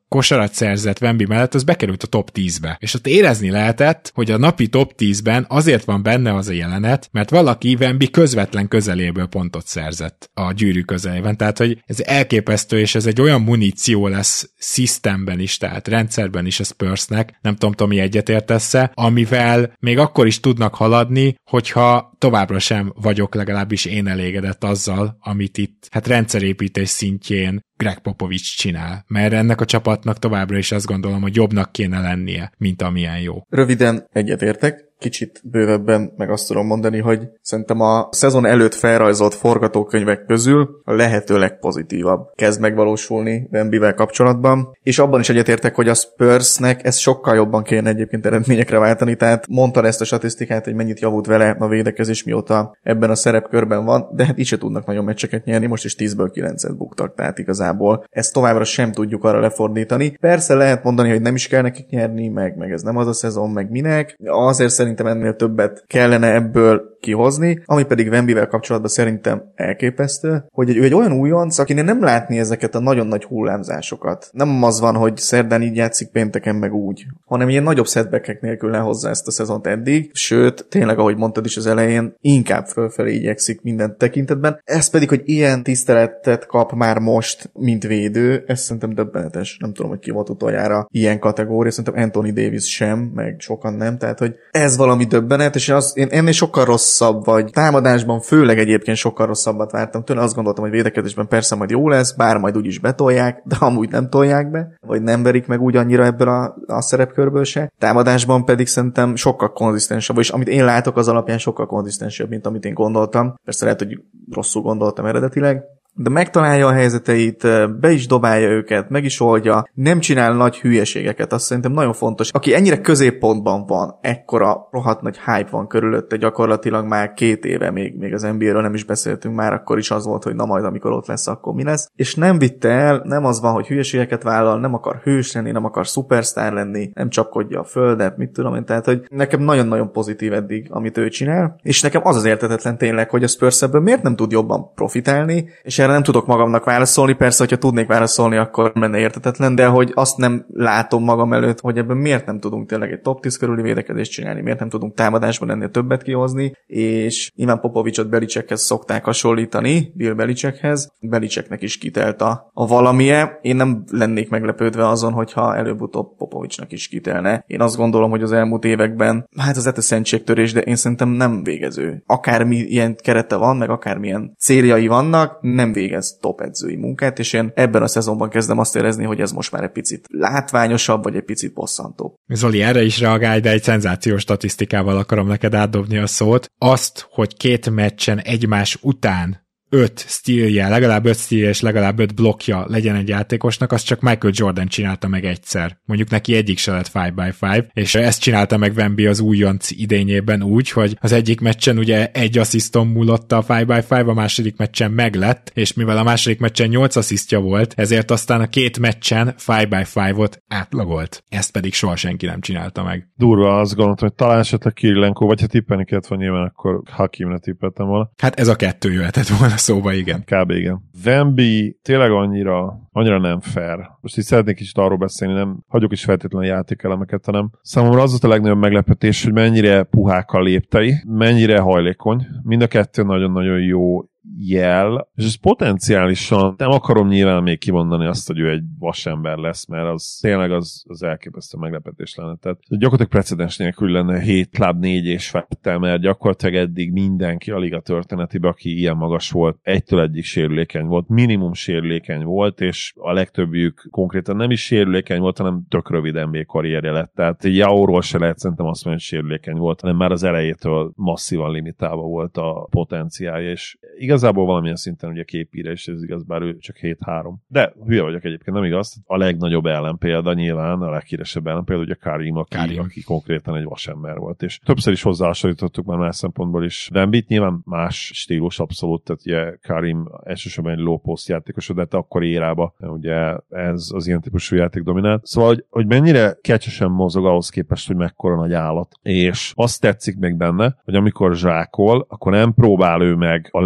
kosarat szerzett Wemby mellett, az bekerült a top 10-be. És ott érezni lehetett, hogy a napi top 10-ben azért van benne az a jelenet, mert valaki Wemby közvetlen közeléből pontot szerzett a gyűrű közelében. Tehát, hogy ez elképesztő, és ez egy olyan muníció lesz systemben is, tehát rendszerben is a Spursnek, nem tudom, Tomi, egyetértesz-e, amivel még akkor is tudnak haladni, hogyha továbbra sem vagyok legalábbis én elégedett azzal, amit itt hát rendszerépítés szintjén Greg Popovich csinál, mert ennek a csapatnak továbbra is azt gondolom, hogy jobbnak kéne lennie, mint amilyen jó. Röviden egyetértek, kicsit bővebben meg azt tudom mondani, hogy szerintem a szezon előtt felrajzolt forgatókönyvek közül a lehető legpozitívabb kezd megvalósulni Wembyvel kapcsolatban, és abban is egyetértek, hogy a Spursnek ez sokkal jobban kéne egyébként eredményekre váltani, tehát mondtad ezt a statisztikát, hogy mennyit javult vele a védekezés, mióta ebben a szerepkörben van, de hát így se tudnak nagyon meccseket nyerni, most is 10-ből 9-et buktak, tehát igazából ezt továbbra sem tudjuk arra lefordítani. Persze lehet mondani, hogy nem is kell nekik nyerni, meg ez nem az a szezon, meg minek. Azért szerintem ennél többet kellene ebből kihozni, ami pedig Wembyvel kapcsolatban szerintem elképesztő, hogy ő egy olyan újonc, akinél nem látni ezeket a nagyon nagy hullámzásokat. Nem az van, hogy szerdán így játszik, pénteken meg úgy, hanem ilyen nagyobb setbackek nélkül lehozza ezt a szezont eddig, sőt, tényleg, ahogy mondtad is az elején, inkább fölfelé igyekszik minden tekintetben. Ez pedig, hogy ilyen tiszteletet kap már most, mint védő, ez szerintem döbbenetes. Nem tudom, hogy ki volt utoljára ilyen kategória, szerintem Anthony Davis sem, meg sokan nem, tehát, hogy ez valami döbbenet, és én ennél sokkal rosszabb, vagy támadásban főleg egyébként sokkal rosszabbat vártam tőle, azt gondoltam, hogy védekezésben persze majd jó lesz, bár majd úgyis betolják, de amúgy nem tolják be, vagy nem verik meg úgy annyira ebből a szerepkörből se. Támadásban pedig szerintem sokkal konzisztensebb, és amit én látok az alapján sokkal konzisztensebb, mint amit én gondoltam. Persze lehet, hogy rosszul gondoltam eredetileg, de megtalálja a helyzeteit, be is dobálja őket, meg is oldja, nem csinál nagy hülyeségeket, azt szerintem nagyon fontos. Aki ennyire középpontban van, ekkora rohadt nagy hype van körülötte, gyakorlatilag már 2 éve, még az NBA-ről nem is beszéltünk, már akkor is az volt, hogy na majd amikor ott lesz, akkor mi lesz. És nem vitte el, nem az van, hogy hülyeségeket vállal, nem akar hős lenni, nem akar szupersztár lenni, nem csapkodja a földet, mit tudom én, tehát hogy nekem nagyon-nagyon pozitív eddig, amit ő csinál, és nekem az érthetetlen tényleg, hogy a Spurs ebből miért nem tud jobban profitálni, és erre nem tudok magamnak válaszolni, persze, hogyha tudnék válaszolni, akkor lenne érthetetlen, de hogy azt nem látom magam előtt, hogy ebben miért nem tudunk tényleg egy top 10 körüli védekezést csinálni, miért nem tudunk támadásban ennél többet kihozni, és nyilván Popovichot Belichickhez szokták hasonlítani, Bill Belichickhez, Belichicknek is kitelt a valamie. Én nem lennék meglepődve azon, hogyha előbb-utóbb Popovichnak is kitelne. Én azt gondolom, hogy az elmúlt években, hát az szentségtörés, de én szerintem nem végező. Akármi ilyen kerete van, meg akármilyen céljai vannak, nem végez top edzői munkát, és én ebben a szezonban kezdem azt érezni, hogy ez most már egy picit látványosabb, vagy egy picit bosszantóbb. Zoli, erre is reagálj, de egy szenzációs statisztikával akarom neked átdobni a szót. Azt, hogy 2 meccsen egymás után 5 stealje, legalább 5 stealje és legalább 5 blokkja legyen egy játékosnak, azt csak Michael Jordan csinálta meg egyszer. Mondjuk neki egyik se lett 5x5, és ezt csinálta meg Wemby az újonc idényében úgy, hogy az egyik meccsen ugye 1 assziszton múlott a 5x5, a második meccsen meglett, és mivel a második meccsen 8 asszisztja volt, ezért aztán a 2 meccsen 5x5-ot átlagolt. Ezt pedig soha senki nem csinálta meg. Durva, azt gondoltam, hogy talán esetleg Kirilenko, vagy ha tippelni kellett volna, nyilván akkor Hakimre tippeltem volna. Hát ez a 2 jöhetett volna szóba, igen. Kb. Igen. Wemby tényleg annyira nem fair. Most így szeretnék kicsit arról beszélni, nem hagyok is feltétlenül a játékelemeket, hanem számomra az volt a legnagyobb meglepetés, hogy mennyire puhák a léptei, mennyire hajlékony. Mind a 2 nagyon-nagyon jó jel, és ez potenciálisan nem akarom nyilván még kimondani azt, hogy ő egy vasember lesz, mert az tényleg az elképesztő meglepetés lenne. Tehát gyakorlatilag precedens nélkül lenne 7 láb 4 és fettel, mert gyakorlatilag eddig mindenki a liga történetében, aki ilyen magas volt, 1-től 1-ig sérülékeny volt, minimum sérülékeny volt, és a legtöbbjük konkrétan nem is sérülékeny volt, hanem tök rövid NBA karrierje lett. Tehát Jaóról se lehet szerintem azt mondani, hogy sérülékeny volt, hanem már az elejétől masszívan limitálva volt a potenciálja, és igazából valamilyen szinten ugye képíre, és ez igaz, bár ő csak 7-3. De hülye vagyok egyébként, nem igaz? A legnagyobb ellenpélda nyilván, a leghíresebb ellenpélda, ugye Karim, aki konkrétan egy vasember volt. És többször is hozzáhasonlítottuk már más szempontból is Wembyt, nyilván más stílus abszolút, tehát ugye Karim elsősorban egy low post játékos, de akkor érába, ugye ez az ilyen típusú játék dominált. Szóval, hogy mennyire kecsesen mozog ahhoz képest, hogy mekkora nagy állat. És azt tetszik még benne, hogy amikor zsákol, akkor nem próbál ő meg a lehető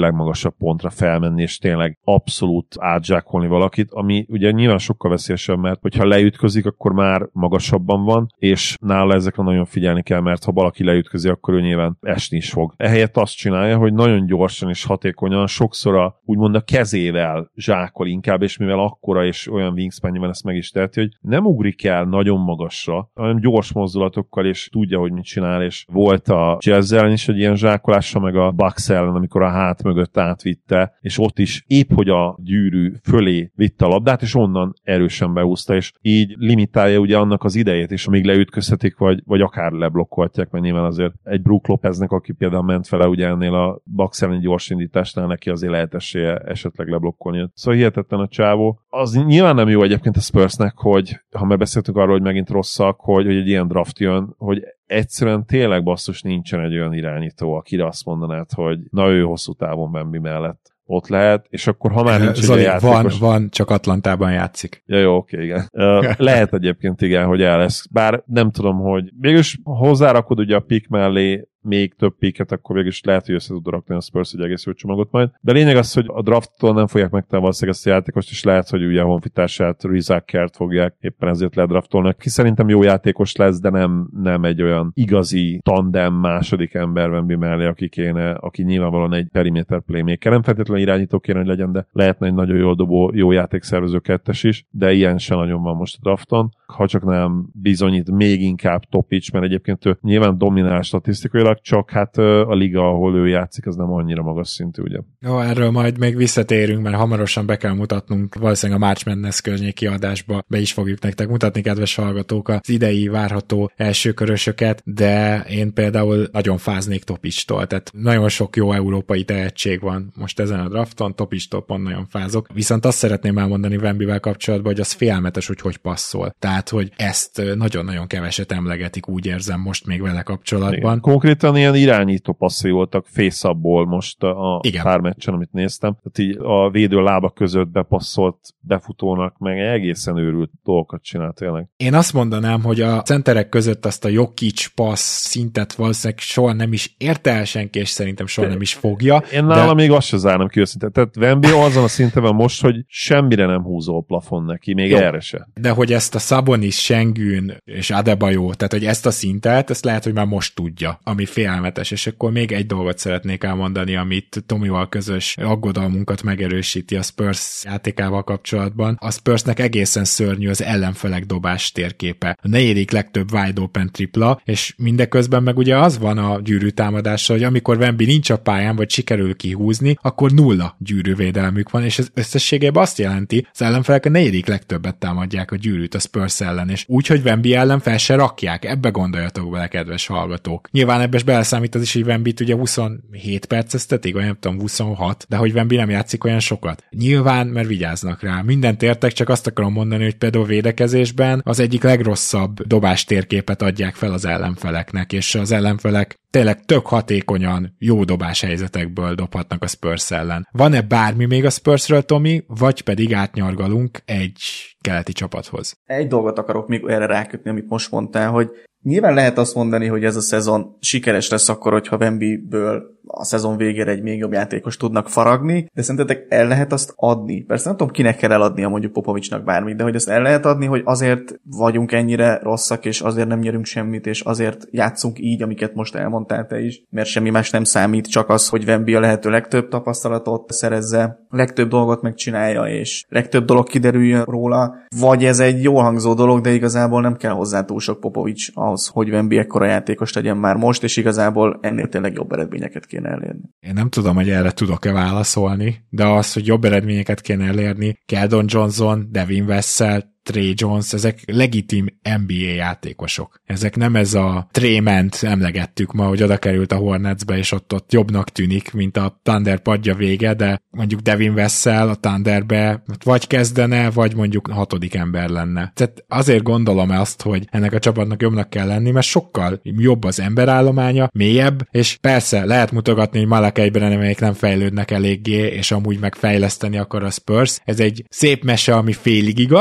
legmagasabb pontra felmenni, és tényleg abszolút átzsákolni valakit, ami ugye nyilván sokkal veszélyesebb, mert hogyha leütközik, akkor már magasabban van, és nála ezekre nagyon figyelni kell, mert ha valaki leütközi, akkor ő nyilván esni is fog. Ehelyett azt csinálja, hogy nagyon gyorsan és hatékonyan, sokszor úgymond a kezével zsákol inkább, és mivel akkora és olyan wingspan van, ezt meg is teheti, hogy nem ugrik el nagyon magasra, hanem gyors mozdulatokkal, és tudja, hogy mit csinál, és volt a Jazz ellen is egy ilyen zsákolása, meg a Bucks ellen, amikor a hát mögött átvitte, és ott is épp, hogy a gyűrű fölé vitte a labdát, és onnan erősen behúzta, és így limitálja ugye annak az idejét is, amíg leütközhetik, vagy akár leblokkoltják, mert nyilván azért egy Brook Lopeznek, aki például ment fele ugye ennél a Bucks elleni gyors indításnál, neki azért lehet esélye esetleg leblokkolni. Szóval hihetetlen a csávó. Az nyilván nem jó egyébként a Spursnek, hogy ha már beszéltünk arról, hogy megint rosszak, hogy egy ilyen draft jön, hogy egyszerűen tényleg basszus nincsen egy olyan irányító, akire azt mondanád, hogy na ő hosszú távon Wemby mellett ott lehet, és akkor ha már nincs Zoli, egy játékos... van, csak Atlantában játszik. Ja, jó, oké, igen. Lehet egyébként igen, hogy el lesz. Bár nem tudom, hogy végülis hozzárakod ugye a pick mellé még több picket, akkor végülis lehet, hogy össze tud rakni a Spurs egy egész jó csomagot majd. De lényeg az, hogy a drafttól nem fogják megtenni valószínűleg ezt a játékost, és lehet, hogy ugye a honfitársát, Rizakert fogják éppen ezért ledraftolni. Ki szerintem jó játékos lesz, de nem egy olyan igazi tandem második ember Wemby mellé, aki nyilvánvalóan egy perimeter playmaker. Nem feltétlenül irányító kéne, hogy legyen, de lehetne egy nagyon jól dobó, jó játékszervező kettes is, de ilyen sem nagyon van most a drafton. Ha csak nem bizonyít még inkább Topic, mert egyébként ő nyilván dominál statisztikailag, csak hát a liga, ahol ő játszik, az nem annyira magas szintű, ugye? Jó, erről majd még visszatérünk, mert hamarosan be kell mutatnunk, valószínűleg a March Madness környéki adásba be is fogjuk nektek mutatni, kedves hallgatók, az idei várható elsőkörösöket, de én például nagyon fáznék Topicstól, tehát nagyon sok jó európai tehetség van most ezen a drafton, Topicstól pont nagyon fázok. Viszont azt szeretném elmondani Wembyvel kapcsolatban, hogy az félelmetes, hogy passzol. Tehát, hogy ezt nagyon-nagyon keveset emlegetik, úgy érzem most még vele kapcsolatban. Igen. Konkrétan ilyen irányító passzai voltak face-upból most a pár meccsen, amit néztem. Tehát így a védő lábak között bepasszolt befutónak meg egészen őrült dolgokat csinált tényleg. Én azt mondanám, hogy a centerek között azt a Jokic passz szintet valószínűleg soha nem is érte el senki, és szerintem soha nem is fogja. Én nálam még azt se zárnám ki őszintén. Tehát Wemby azon a szinten van most, hogy semmire nem húzó a plafon neki, még jó, erre se. De hogy ezt a Sabonis, Sengun és Adebayo, tehát hogy ezt a szintet, ezt lehet, hogy már most tudja, ami félelmetes, és akkor még egy dolgot szeretnék elmondani, amit Tomival közös aggodalmunkat megerősíti a Spurs játékával kapcsolatban. A Spursnek egészen szörnyű az ellenfelek dobás térképe. A 4. legtöbb wide open tripla, és mindeközben meg ugye az van a gyűrűtámadással, hogy amikor Wemby nincs a pályán, vagy sikerül kihúzni, akkor 0 gyűrűvédelmük van, és ez összességében azt jelenti, az ellenfelek a 4. legtöbbet támadják a gyűrűt a Spurs ellen, és úgy, hogy Wemby ellen fel se rakják. Ebbe gondoljatok bele, kedves hallgatók. Nyilván ebbe beleszámít az is, hogy Wembyt ugye 27 perceztetik, vagy nem tudom, 26, de hogy Wemby nem játszik olyan sokat. Nyilván, mert vigyáznak rá. Mindent értek, csak azt akarom mondani, hogy például védekezésben az egyik legrosszabb dobás térképet adják fel az ellenfeleknek, és az ellenfelek tényleg tök hatékonyan jó dobás helyzetekből dobhatnak a Spurs ellen. Van-e bármi még a Spursről, Tomi, vagy pedig átnyargalunk egy keleti csapathoz? Egy dolgot akarok még erre rákötni, amit most mondtál, hogy nyilván lehet azt mondani, hogy ez a szezon sikeres lesz akkor, hogyha Wembyből a szezon végére egy még jobb játékos tudnak faragni, de szerintetek el lehet azt adni? Persze nem tudom, kinek kell eladnia mondjuk Popovicsnak bármit, de hogy azt el lehet adni, hogy azért vagyunk ennyire rosszak, és azért nem nyerünk semmit, és azért játszunk így, amiket most elmondtál te is, mert semmi más nem számít, csak az, hogy Wemby a lehető legtöbb tapasztalatot szerezze, legtöbb dolgot megcsinálja, és legtöbb dolog kiderüljön róla, vagy ez egy jól hangzó dolog, de igazából nem kell hozzá túl sok Popovics ahhoz, hogy Wemby ekkora játékos legyen már most, és igazából ennél tényleg jobb eredményeket kéne elérni. Én nem tudom, hogy erre tudok-e válaszolni, de az, hogy jobb eredményeket kéne elérni, Keldon Johnson, Devin Vassell, Trey Jones, ezek legitim NBA játékosok. Ezek nem ez a Trayment emlegettük ma, hogy oda került a Hornetsbe, és ott jobbnak tűnik, mint a Thunder padja vége, de mondjuk Devin Vassell a Thunderbe vagy kezdene, vagy mondjuk 6. ember lenne. Tehát azért gondolom azt, hogy ennek a csapatnak jobbnak kell lenni, mert sokkal jobb az emberállománya, mélyebb, és persze lehet mutogatni, hogy Malachi Branhamék nem fejlődnek eléggé, és amúgy megfejleszteni akar a Spurs. Ez egy szép mese, ami félig igaz,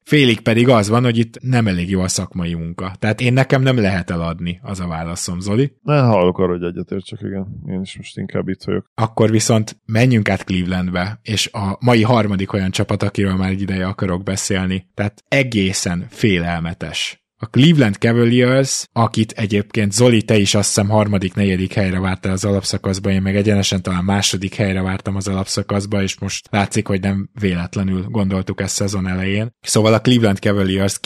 félig pedig az van, hogy itt nem elég jó a szakmai munka. Tehát nekem nem lehet eladni, az a válaszom, Zoli. Hallok arra, hogy egyetértsek, igen. Én is most inkább itt vagyok. Akkor viszont menjünk át Clevelandbe, és a mai harmadik olyan csapat, akiről már egy ideje akarok beszélni. Tehát egészen félelmetes. A Cleveland Cavaliers, akit egyébként Zoli, te is azt hiszem harmadik-negyedik helyre vártál az alapszakaszba, én meg egyenesen talán második helyre vártam az alapszakaszba, és most látszik, hogy nem véletlenül gondoltuk ezt szezon elején. Szóval a Cleveland Cavaliers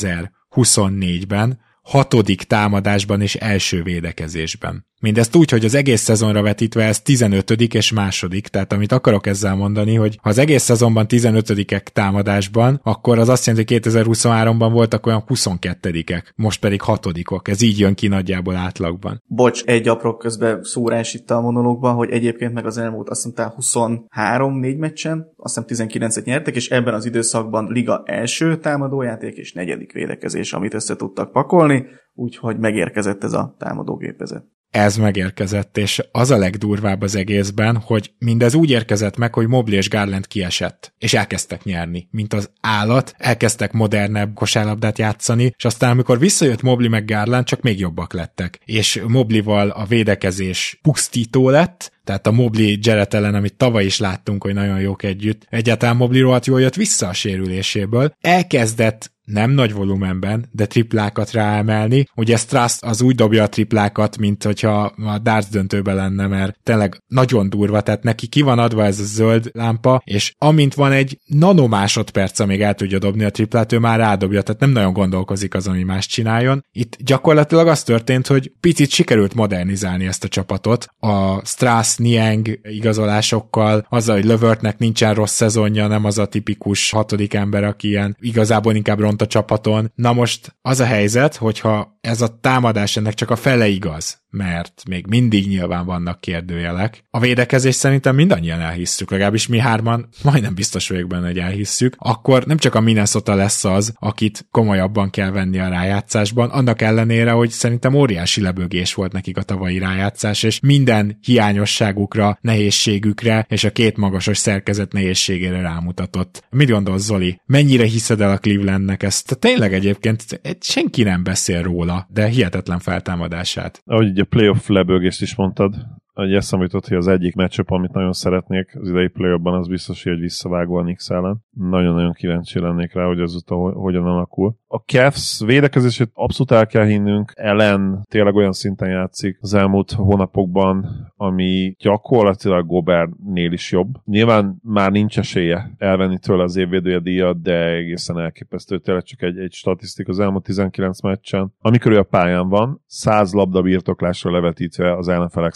2024-ben 6. támadásban és első védekezésben. Mindezt úgy, hogy az egész szezonra vetítve ez 15. és második, tehát amit akarok ezzel mondani, hogy ha az egész szezonban 15-ek támadásban, akkor az azt jelenti, hogy 2023-ban voltak olyan 22-ek, most pedig 6-ok. Ez így jön ki nagyjából átlagban. Bocs, egy apró közben szórás itt a monológban, hogy egyébként meg az elmúlt azt hiszem 23-4 meccsen, azt hiszem 19-et nyertek, és ebben az időszakban liga első támadójáték és 4. védekezés, amit össze tudtak pakolni, úgyhogy megérkezett ez a támadógépezet. Ez megérkezett, és az a legdurvább az egészben, hogy mindez úgy érkezett meg, hogy Mobley és Garland kiesett, és elkezdtek nyerni, mint az állat, elkezdtek modernebb kosárlabdát játszani, és aztán amikor visszajött Mobley meg Garland, csak még jobbak lettek. És Mobleyval a védekezés pusztító lett, tehát a Mobley Jarrett ellen, amit tavaly is láttunk, hogy nagyon jók együtt, egyáltalán Mobley rohadt jól jött vissza a sérüléséből, elkezdett nem nagy volumenben, de triplákat ráemelni. Ugye Strass az úgy dobja a triplákat, mint hogyha a darts döntőben lenne, mert tényleg nagyon durva, tehát neki ki van adva ez a zöld lámpa, és amint van egy nanomásodperc, amíg el tudja dobni a triplát, ő már rádobja, tehát nem nagyon gondolkozik azon, hogy más csináljon. Itt gyakorlatilag az történt, hogy picit sikerült modernizálni ezt a csapatot. A Strass, Niang igazolásokkal, azzal, hogy Levertnek nincsen rossz szezonja, nem az a tipikus 6. ember, aki ilyen igazából inkább ront a csapaton. Na most az a helyzet, hogyha ez a támadás ennek csak a fele igaz, mert még mindig nyilván vannak kérdőjelek. A védekezés szerintem mindannyian elhisszük, legalábbis mi hárman, majdnem biztos vagyok benne, hogy elhisszük, akkor nem csak a Minnesota lesz az, akit komolyabban kell venni a rájátszásban, annak ellenére, hogy szerintem óriási lebögés volt nekik a tavalyi rájátszás, és minden hiányosságukra, nehézségükre, és a két magasos szerkezet nehézségére rámutatott. Mit gondolsz, Zoli? Mennyire hiszed el a Clevelandnek ezt? Tényleg egyébként senki nem beszél róla, de hihetetlen feltámadását. Ahogy a playoff lebőgést is mondtad, hogy eszembe jutott, hogy az egyik matchup, amit nagyon szeretnék az idei playoffban, az biztos, hogy egy visszavágó a Knicks ellen. Nagyon-nagyon kíváncsi lennék rá, hogy azóta hogyan alakul. A Cavs védekezését abszolút el kell hinnünk. Ellen tényleg olyan szinten játszik az elmúlt hónapokban, ami gyakorlatilag Gobertnél is jobb. Nyilván már nincs esélye elvenni tőle az évvédője díjat, de egészen elképesztő. Tényleg csak egy statisztika az elmúlt 19 meccsen. Amikor ő a pályán van, 100 labda birtoklásra levetítve az ellenfelek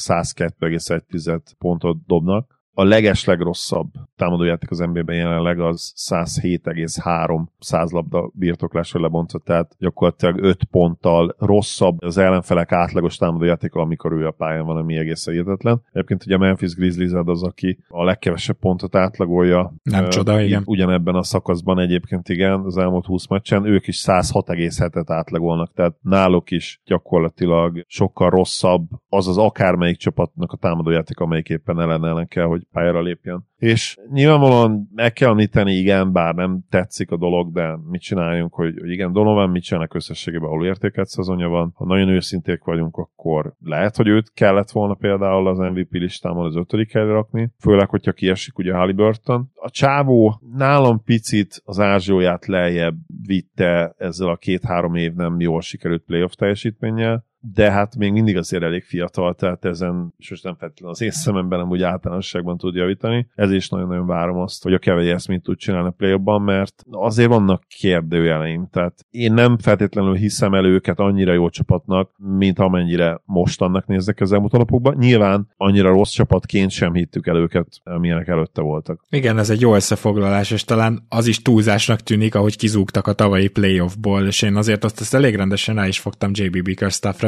102,1 pontot dobnak. A legrosszabb támadójáték az NBA-ben jelenleg az 107,3 százlabda birtoklásra lebontva, tehát gyakorlatilag 5 ponttal rosszabb az ellenfelek átlagos támadójátéka, amikor ő a pályán van, ami egészen hihetetlen. Egyébként ugye a Memphis Grizzlies az, aki a legkevesebb pontot átlagolja. Nem csoda, igen. Ugyanebben a szakaszban egyébként igen, az elmúlt 20 meccsen, ők is 106,7-et átlagolnak, tehát náluk is gyakorlatilag sokkal rosszabb az akármelyik csapatnak a támadójáték, amelyik éppen ellen kell, hogy pályára lépjen. És nyilvánvalóan meg kell említeni, igen, bár nem tetszik a dolog, de mit csináljunk, hogy igen, Donovan mit csinálnak összességében, ahol értékelt szezonja van. Ha nagyon őszinték vagyunk, akkor lehet, hogy őt kellett volna például az MVP listámon az 5. helyre rakni, főleg, hogyha kiesik ugye Haliburton. A csávó nálam picit az ázsióját lejjebb vitte ezzel a 2-3 év nem jól sikerült playoff teljesítménnyel, de hát még mindig azért elég fiatal, tehát ezen most nem feltétlenül az én szememben nem úgy általánosságban tud javítani. Ez is nagyon-nagyon várom azt, hogy a Cavaliers mit tud csinálni a play-offban, mert azért vannak kérdőjeleim, tehát én nem feltétlenül hiszem el őket annyira jó csapatnak, mint amennyire most annak néznek az elmúlt napokban. Nyilván annyira rossz csapatként sem hittük el őket, amilyenek előtte voltak. Igen, ez egy jó összefoglalás, és talán az is túlzásnak tűnik, ahogy kizúgtak a tavalyi playoffból, és én azért azt elég rendesen rá is fogtam JB Bickerstaffra,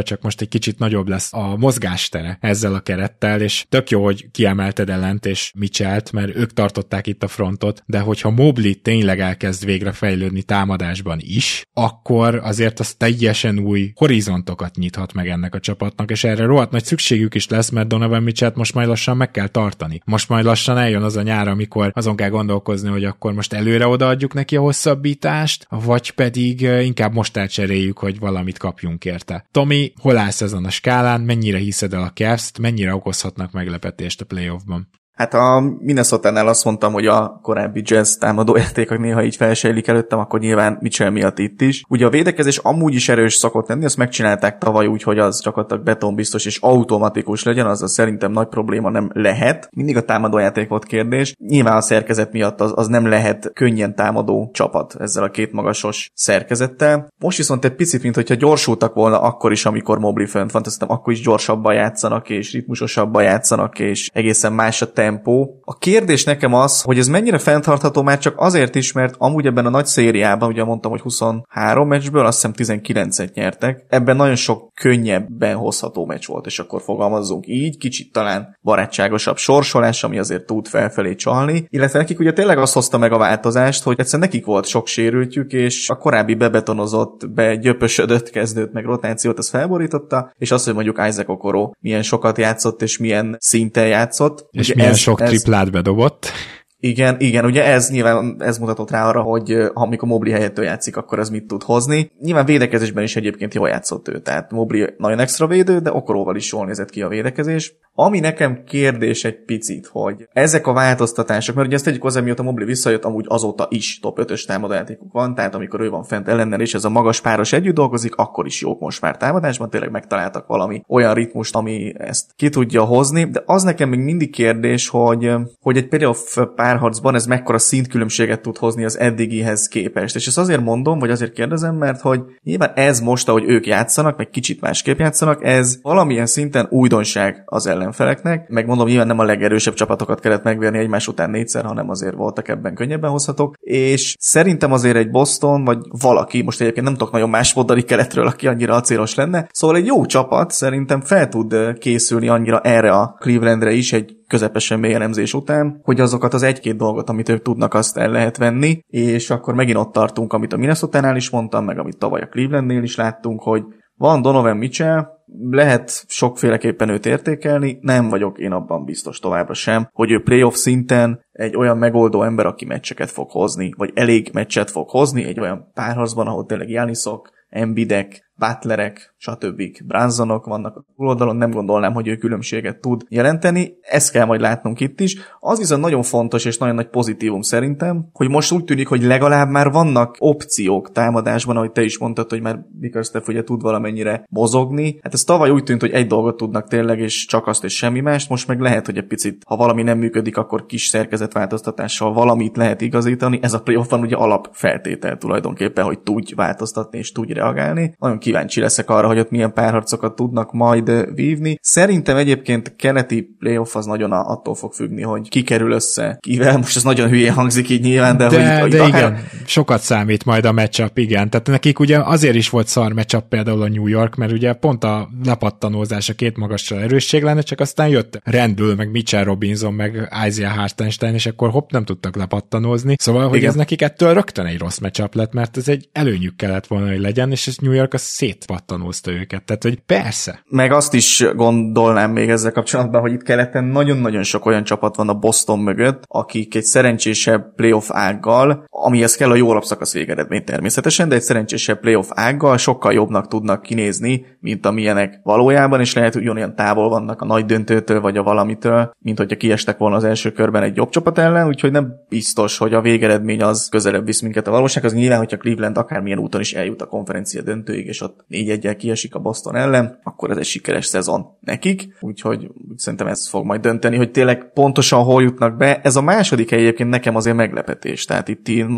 csak most egy kicsit nagyobb lesz a mozgástere ezzel a kerettel, és tök jó, hogy kiemelted Allent és Mitchellt, mert ők tartották itt a frontot, de hogyha Mobley tényleg elkezd végre fejlődni támadásban is, akkor azért az teljesen új horizontokat nyithat meg ennek a csapatnak, és erre rohadt nagy szükségük is lesz, mert Donovan Mitchellt most majd lassan meg kell tartani. Most majd lassan eljön az a nyár, amikor azon kell gondolkozni, hogy akkor most előre odaadjuk neki a hosszabbítást, vagy pedig inkább most elcseréljük, hogy valamit kapjunk érte. Tomi, hol állsz ezen a skálán, mennyire hiszed el a Cavs-t, mennyire okozhatnak meglepetést a playoffban? Hát a Minnesota-nál azt mondtam, hogy a korábbi Jazz támadójátékok néha így felsejlik előttem, akkor nyilván Mitchell miatt itt is. Ugye a védekezés amúgy is erős szokott lenni, azt megcsinálták tavaly úgy, hogy az gyakorlatilag betonbiztos és automatikus legyen, azzal szerintem nagy probléma nem lehet. Mindig a támadójáték volt kérdés. Nyilván a szerkezet miatt az nem lehet könnyen támadó csapat ezzel a két magasos szerkezettel. Most viszont egy picit, mintha gyorsultak volna akkor is, amikor Mobley fönt van, azt akkor is gyorsabban játszanak és ritmusosabban játszanak és egészen más a tempó. A kérdés nekem az, hogy ez mennyire fenntartható már csak azért is, mert amúgy ebben a nagy szériában, ugye mondtam, hogy 23 meccsből azt hiszem 19-et nyertek, ebben nagyon sok könnyebben hozható meccs volt, és akkor fogalmazzunk így, kicsit talán barátságosabb sorsolás, ami azért tud felfelé csalni, illetve nekik ugye tényleg azt hozta meg a változást, hogy egyszerűen nekik volt sok sérültjük, és a korábbi bebetonozott, begyöpösödött kezdőt meg rotációt, az felborította, és az, hogy mondjuk Isaac Okoro milyen sokat játszott, és milyen szinten játszott. És milyen sok triplát bedobott. Igen, ugye ez nyilván ez mutatott rá arra, hogy amikor Mobley helyettől játszik, akkor ez mit tud hozni. Nyilván védekezésben is egyébként jól játszott ő, tehát Mobley nagyon extra védő, de Okoróval is jól nézett ki a védekezés. Ami nekem kérdés egy picit, hogy ezek a változtatások, mert ugye ezt tegyük hozzá, mióta Mobley visszajött, amúgy azóta is top 5-ös támadójátékuk van, tehát amikor ő van fent ellennel, és ez a magas páros együtt dolgozik, akkor is jók most már támadásban, tényleg megtaláltak valami olyan ritmust, ami ezt ki tudja hozni, de az nekem még mindig kérdés, hogy egy playoff párharcban ez mekkora szintkülönbséget tud hozni az eddigihez képest. És ezt azért mondom, vagy azért kérdezem, mert hogy nyilván ez most, ahogy ők játszanak, meg kicsit másképp játszanak, ez valamilyen szinten újdonság az ellenfeleknek. Megmondom, nyilván nem a legerősebb csapatokat kellett megverni egymás után 4-szer, hanem azért voltak ebben könnyebben hozhatók. És szerintem azért egy Boston, vagy valaki, most egyébként nem tudok nagyon más mondani keletről, aki annyira acélos lenne. Szóval egy jó csapat szerintem fel tud készülni annyira erre a Clevelandre is egy közepesen mély elemzés után, hogy azokat az egy-két dolgot, amit ők tudnak, azt el lehet venni, és akkor megint ott tartunk, amit a Minnesota-nál is mondtam, meg amit tavaly a Clevelandnél is láttunk, hogy van Donovan Mitchell, lehet sokféleképpen őt értékelni, nem vagyok én abban biztos továbbra sem, hogy ő playoff szinten egy olyan megoldó ember, aki meccseket fog hozni, vagy elég meccset fog hozni, egy olyan párharcban, ahol tényleg Giannisok, Embiidek, Butlerek, stb. Brunsonok vannak a túloldalon, nem gondolnám, hogy ő különbséget tud jelenteni, ezt kell majd látnunk itt is. Az viszont nagyon fontos és nagyon nagy pozitívum szerintem, hogy most úgy tűnik, hogy legalább már vannak opciók támadásban, ahogy te is mondtad, hogy már Bickerstaff ugye tud valamennyire mozogni. Hát ez tavaly úgy tűnt, hogy egy dolgot tudnak tényleg, és csak azt és semmi mást, most meg lehet, hogy egy picit, ha valami nem működik, akkor kis szerkezetváltoztatással valamit lehet igazítani. Ez a playoffban ugye alapfeltétel tulajdonképpen, hogy tudj változtatni és tudj reagálni. Nagyon kíváncsi leszek arra, hogy ott milyen párharcokat tudnak majd vívni. Szerintem egyébként a keleti playoff az nagyon attól fog függni, hogy ki kerül össze kivel. Most ez nagyon hülyén hangzik így nyilván, de hogy igen, sokat számít majd a matchup, igen. Tehát nekik ugye azért is volt szar matchup például a New York, mert ugye pont a lepattanózás a két magassal erősség lenne, csak aztán jött Randall, meg Mitchell Robinson, meg Isaiah Hartenstein, és akkor hopp, nem tudtak lepattanózni. Szóval, hogy igen. Ez nekik ettől rögtön egy rossz matchup lett, mert ez egy előnyük kellett volna, hogy legyen, és ez New York az szétpattanózta őket. Tehát, hogy persze. Meg azt is gondolnám még ezzel kapcsolatban, hogy itt keleten nagyon-nagyon sok olyan csapat van a Boston mögött, akik egy szerencsésebb playoff ággal, amihez kell a jó alapszakasz végeredmény természetesen, de egy szerencsésebb playoff ággal sokkal jobbnak tudnak kinézni, mint amilyenek valójában, és lehet, hogy olyan távol vannak a nagy döntőtől, vagy a valamitől, mint hogyha kiestek volna az első körben egy jobb csapat ellen, úgyhogy nem biztos, hogy a végeredmény az közelebb visz minket a valósághoz. Nyilván, hogyha Cleveland akármilyen úton is eljut a konferencia döntőig, és ott 4-1-jel kiesik a Boston ellen, akkor ez egy sikeres szezon nekik, úgyhogy szerintem ez fog majd dönteni, hogy tényleg pontosan hol jutnak be. Ez a második hely egyébként nekem azért meglepetés, tehát itt magasra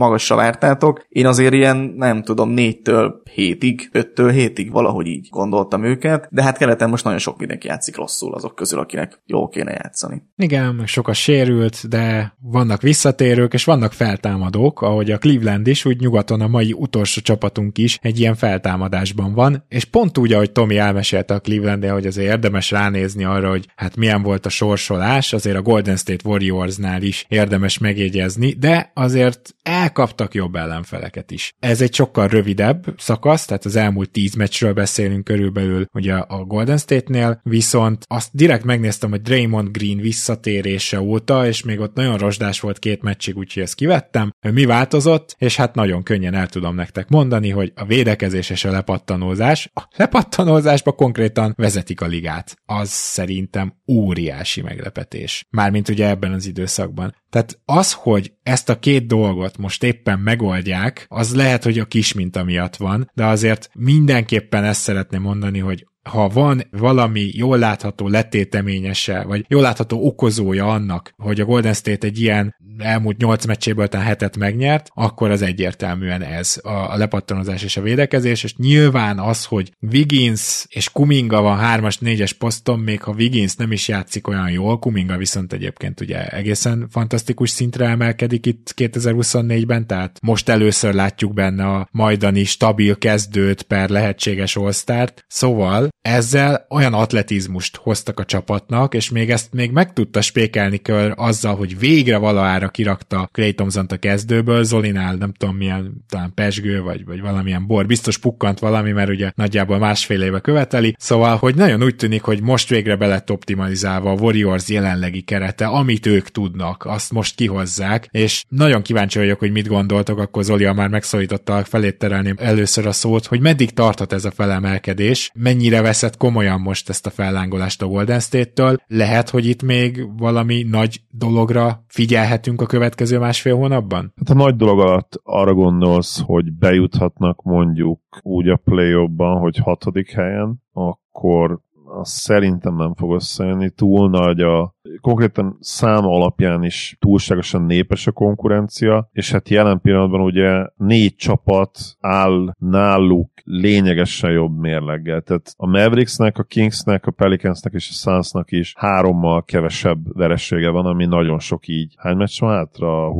vártátok. Én azért ilyen, nem tudom, 4-től 7-ig, 5-től 7-ig valahogy így gondoltam őket, de hát keleten most nagyon sok mindenki játszik rosszul azok közül, akinek jól kéne játszani. Igen, sok a sérült, de vannak visszatérők, és vannak feltámadók, ahogy a Cleveland is, úgy nyugaton a mai utolsó csapatunk is egy ilyen feltámadásban van, és pont úgy, ahogy Tomi elmesélte a Cleveland-nél, hogy azért érdemes ránézni arra, hogy hát milyen volt a sorsolás, azért a Golden State Warriorsnál is érdemes megjegyezni, de azért elkaptak jobb ellenfeleket is. Ez egy sokkal rövidebb szakasz, tehát az elmúlt 10 meccsről beszélünk körülbelül ugye a Golden State-nél, viszont azt direkt megnéztem, hogy Draymond Green visszatérése óta, és még ott nagyon rozsdás volt 2 meccsig, úgyhogy ezt kivettem. Mi változott, és hát nagyon könnyen el tudom nektek mondani, hogy a védekezés és a lepattanózás, a lepattanózásba konkrétan vezetik a ligát. Az szerintem óriási meglepetés. Mármint ugye ebben az időszakban. Tehát az, hogy ezt a 2 dolgot most éppen megoldják, az lehet, hogy a kis minta miatt van, de azért mindenképpen ezt szeretném mondani, hogy ha van valami jól látható letéteményese, vagy jól látható okozója annak, hogy a Golden State egy ilyen elmúlt 8 meccséből talán 7-et megnyert, akkor az egyértelműen ez a lepattanozás és a védekezés, és nyilván az, hogy Wiggins és Kuminga van 3-as, 4-es poszton, még ha Wiggins nem is játszik olyan jól, Kuminga viszont egyébként ugye egészen fantasztikus szintre emelkedik itt 2024-ben, tehát most először látjuk benne a majdani stabil kezdőt per lehetséges all-start, szóval ezzel olyan atletizmust hoztak a csapatnak, és még ezt még meg tudta spékelni Kerr azzal, hogy végre valahára kirakta Klay Thompsont a kezdőből, Zolinál nem tudom milyen, talán pezsgő, vagy valamilyen bor, biztos pukkant valami, mert ugye nagyjából másfél éve követeli, szóval, hogy nagyon úgy tűnik, hogy most végre be lett optimalizálva a Warriors jelenlegi kerete, amit ők tudnak, azt most kihozzák, és nagyon kíváncsi vagyok, hogy mit gondoltok, akkor Zoli már megszólította, felét terelném először a szót, hogy meddig tarthat ez a felemelkedés, mennyire veszett komolyan most ezt a fellángolást a Golden State-től, lehet, hogy itt még valami nagy dologra figyelhetünk a következő másfél hónapban? Hát a nagy dolog alatt arra gondolsz, hogy bejuthatnak mondjuk úgy a play-offban, hogy 6. helyen, akkor azt szerintem nem fog összejönni. Túl nagy konkrétan száma alapján is túlságosan népes a konkurencia, és hát jelen pillanatban ugye 4 csapat áll náluk lényegesen jobb mérleggel. Tehát a Mavericksnek, a Kingsnek, a Pelicansnek és a Sunsnak is 3-mal kevesebb veresége van, ami nagyon sok így. Hány meccs van hátra?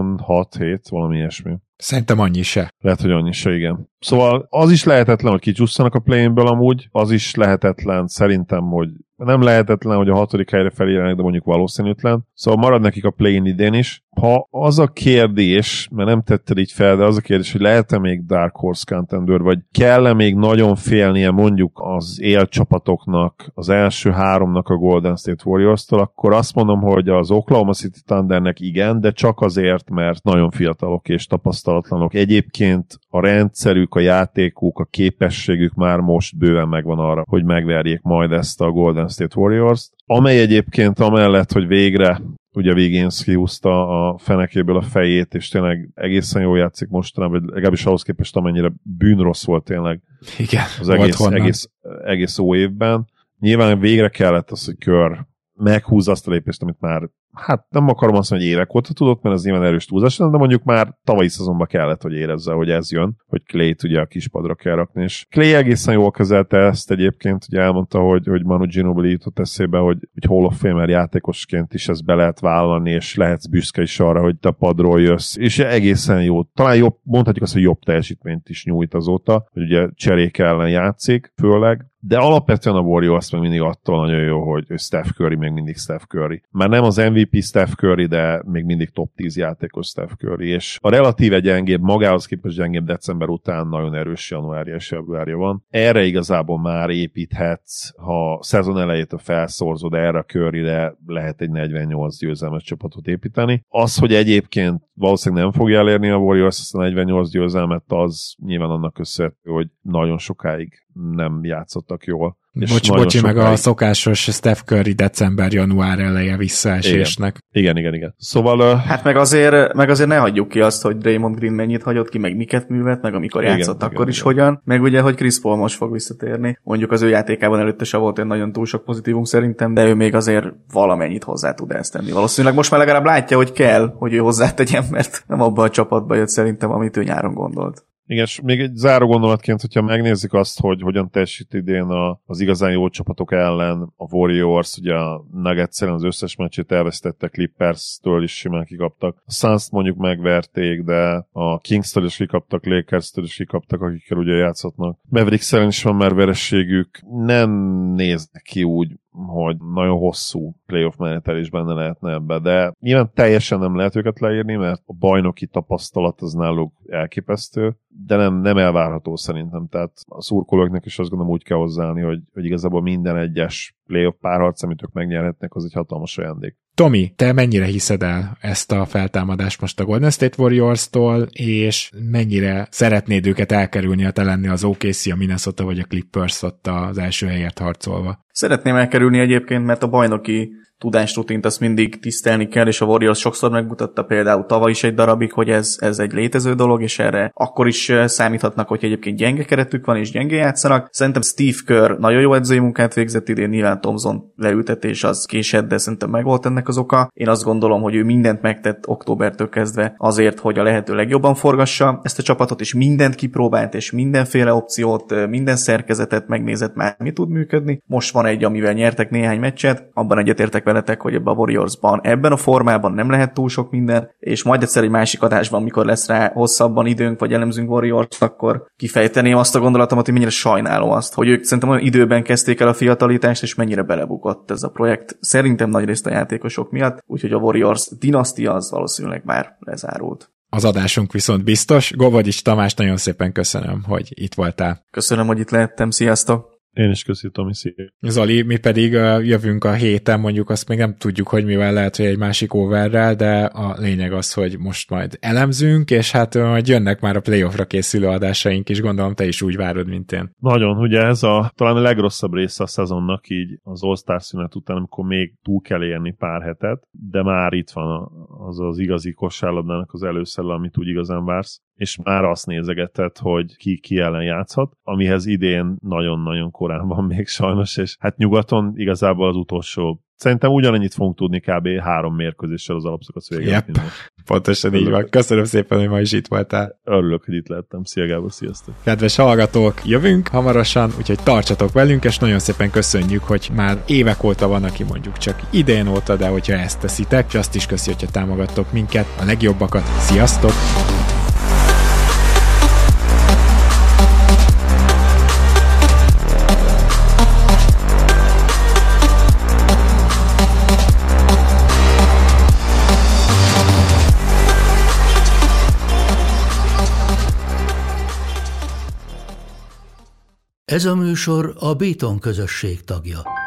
26 hét, valami ilyesmi. Szerintem annyi se. Lehet, hogy annyi se, igen. Szóval az is lehetetlen, hogy kicsusszanak a play-inből amúgy, az is lehetetlen szerintem, hogy nem lehetetlen, hogy a 6. helyre felérjenek, de mondjuk valószínűtlen. Szóval marad nekik a play-in idén is. Ha az a kérdés, mert nem tetted így fel, de az a kérdés, hogy lehet-e még Dark Horse contender, vagy kell-e még nagyon félnie mondjuk az élcsapatoknak, az első 3-nak a Golden State Warriors-tól, akkor azt mondom, hogy az Oklahoma City Thundernek igen, de csak azért, mert nagyon fiatalok és tapasztalatlanok. Egyébként a rendszerük, a játékuk, a képességük már most bőven megvan arra, hogy megverjék majd ezt a Golden State Warriors-t, amely egyébként amellett, hogy végre ugye Wiggins kihúzta a fenekéből a fejét, és tényleg egészen jól játszik mostanában, vagy legalábbis ahhoz képest, amennyire bűnrossz volt tényleg igen, az egész évben. Nyilván végre kellett az, hogy Kerr meghúzza azt a lépést, amit már, hát nem akarom azt mondani, hogy évek óta tudott, mert ez nyilván erős túlzás, de mondjuk már tavalyi szezonban kellett, hogy érezze, hogy ez jön, hogy Clay-t ugye a kispadra kell rakni, és Clay egészen jól kezelte ezt egyébként, ugye elmondta, hogy Manu Ginobili jutott eszébe, hogy Hall of Famer játékosként is ezt be lehet vállalni, és lehetsz büszke is arra, hogy te padról jössz, és egészen jó, talán jobb, mondhatjuk azt, hogy jobb teljesítményt is nyújt azóta, hogy ugye cserék ellen játszik, főleg, de alapvetően a Warriors meg mindig attól nagyon jó, hogy Steph Curry még mindig Steph Curry. Már nem az MVP Steph Curry, de még mindig top 10 játékos Steph Curry, és a relatíve gyengébb, magához képest gyengébb december után nagyon erős januárja és februárja van. Erre igazából már építhetsz, ha szezon elejétől felszorzod erre a Curryre, lehet egy 48 győzelmes csapatot építeni. Az, hogy egyébként valószínűleg nem fogja elérni a Warriors ezt a 48 győzelmet, az nyilván annak köszönhető, hogy nagyon sokáig nem játszottak jól. Bocsi, meg a szokásos Steph Curry december-január eleje visszaesésnek. Igen. Szóval... Hát meg azért ne hagyjuk ki azt, hogy Draymond Green mennyit hagyott ki, meg miket művelt, meg amikor játszott, akkor is hogyan. Meg ugye, hogy Chris Paul most fog visszatérni. Mondjuk az ő játékában előtte se volt egy nagyon túl sok pozitívum szerintem, de ő még azért valamennyit hozzá tud ezt tenni. Valószínűleg most már legalább látja, hogy kell, hogy ő hozzátegyen, mert nem abban a csapatba jött szerintem, amit ő nyáron gondolt. Igen, és még egy záró gondolatként, hogyha megnézzük azt, hogy hogyan teljesít idén az igazán jó csapatok ellen a Warriors, ugye a Nuggets ellen az összes meccsét elvesztette, Clippers-től is simán kikaptak. A Suns-t mondjuk megverték, de a Kings-től is kikaptak, Lakers-től is kikaptak, akikkel ugye játszhatnak. Mavericks ellen is van már vereségük. Nem néznek ki úgy, hogy nagyon hosszú playoff menetelés benne lehetne ebbe, de nyilván teljesen nem lehet őket leírni, mert a bajnoki tapasztalat az náluk elképesztő, de nem elvárható szerintem, tehát a szurkolóknak is azt gondolom úgy kell hozzáállni, hogy igazából minden egyes playoff párharc, amit ők megnyerhetnek, az egy hatalmas ajándék. Tomi, te mennyire hiszed el ezt a feltámadást most a Golden State Warriors-tól, és mennyire szeretnéd őket elkerülni, ha te lenni az OKC, a Minnesota vagy a Clippers ott az első helyért harcolva? Szeretném elkerülni egyébként, mert a bajnoki tudásrutint azt mindig tisztelni kell, és a Warriors sokszor megmutatta például tavaly is egy darabig, hogy ez egy létező dolog, és erre akkor is számíthatnak, hogy egyébként gyenge keretük van, és gyenge játszanak. Szerintem Steve Kerr nagyon jó edzői munkát végzett idén, nyilván Thompson leültetés az késett, de szerintem megvolt ennek az oka. Én azt gondolom, hogy ő mindent megtett októbertől kezdve azért, hogy a lehető legjobban forgassa ezt a csapatot, és mindent kipróbált, és mindenféle opciót, minden szerkezetet megnézett már, mi tud működni. Most van egy, amivel nyertek néhány meccset, abban egyetértek veletek, hogy ebben a Warriorsban, ebben a formában nem lehet túl sok minden, és majd egyszer egy másik adásban, amikor lesz rá hosszabban időnk, vagy elemzünk Warriors, akkor kifejteném azt a gondolatomat, hogy mennyire sajnálom azt, hogy ők szerintem olyan időben kezdték el a fiatalítást, és mennyire belebukott ez a projekt. Szerintem nagyrészt a játékosok miatt, úgyhogy a Warriors dinasztia az valószínűleg már lezárult. Az adásunk viszont biztos. Govagyics Tamás, nagyon szépen köszönöm, hogy itt voltál. Köszönöm, hogy itt lehettem. Sziasztok! Én is köszönöm, Tomi, szia. Zoli, mi pedig jövünk a héten, mondjuk azt még nem tudjuk, hogy mivel, lehet, hogy egy másik overrel, de a lényeg az, hogy most majd elemzünk, és hát majd jönnek már a playoffra készülő adásaink is, gondolom te is úgy várod, mint én. Nagyon, ugye ez talán a legrosszabb része a szezonnak így az All-Star szünet után, amikor még túl kell érni pár hetet, de már itt van az igazi kosárlabdának az előszele, amit úgy igazán vársz, és már azt nézegetett, hogy ki ellen játszhat, amihez idén nagyon-nagyon korán van még sajnos, és hát nyugaton igazából az utolsó, szerintem ugyanannyit fogunk tudni kb. 3 mérkőzéssel az alapszakasz végén. Yep. Pontosan így van. Köszönöm szépen, hogy ma is itt voltál. Örülök, hogy itt lettem. Szia Gábor, sziasztok! Kedves hallgatók, jövünk hamarosan, úgyhogy tartsatok velünk, és nagyon szépen köszönjük, hogy már évek óta van, aki mondjuk csak idén óta, de hogyha ezt teszitek, és azt is köszi, hogyha támogattok minket, a legjobbakat. Sziasztok! Ez a műsor a Béton közösség tagja.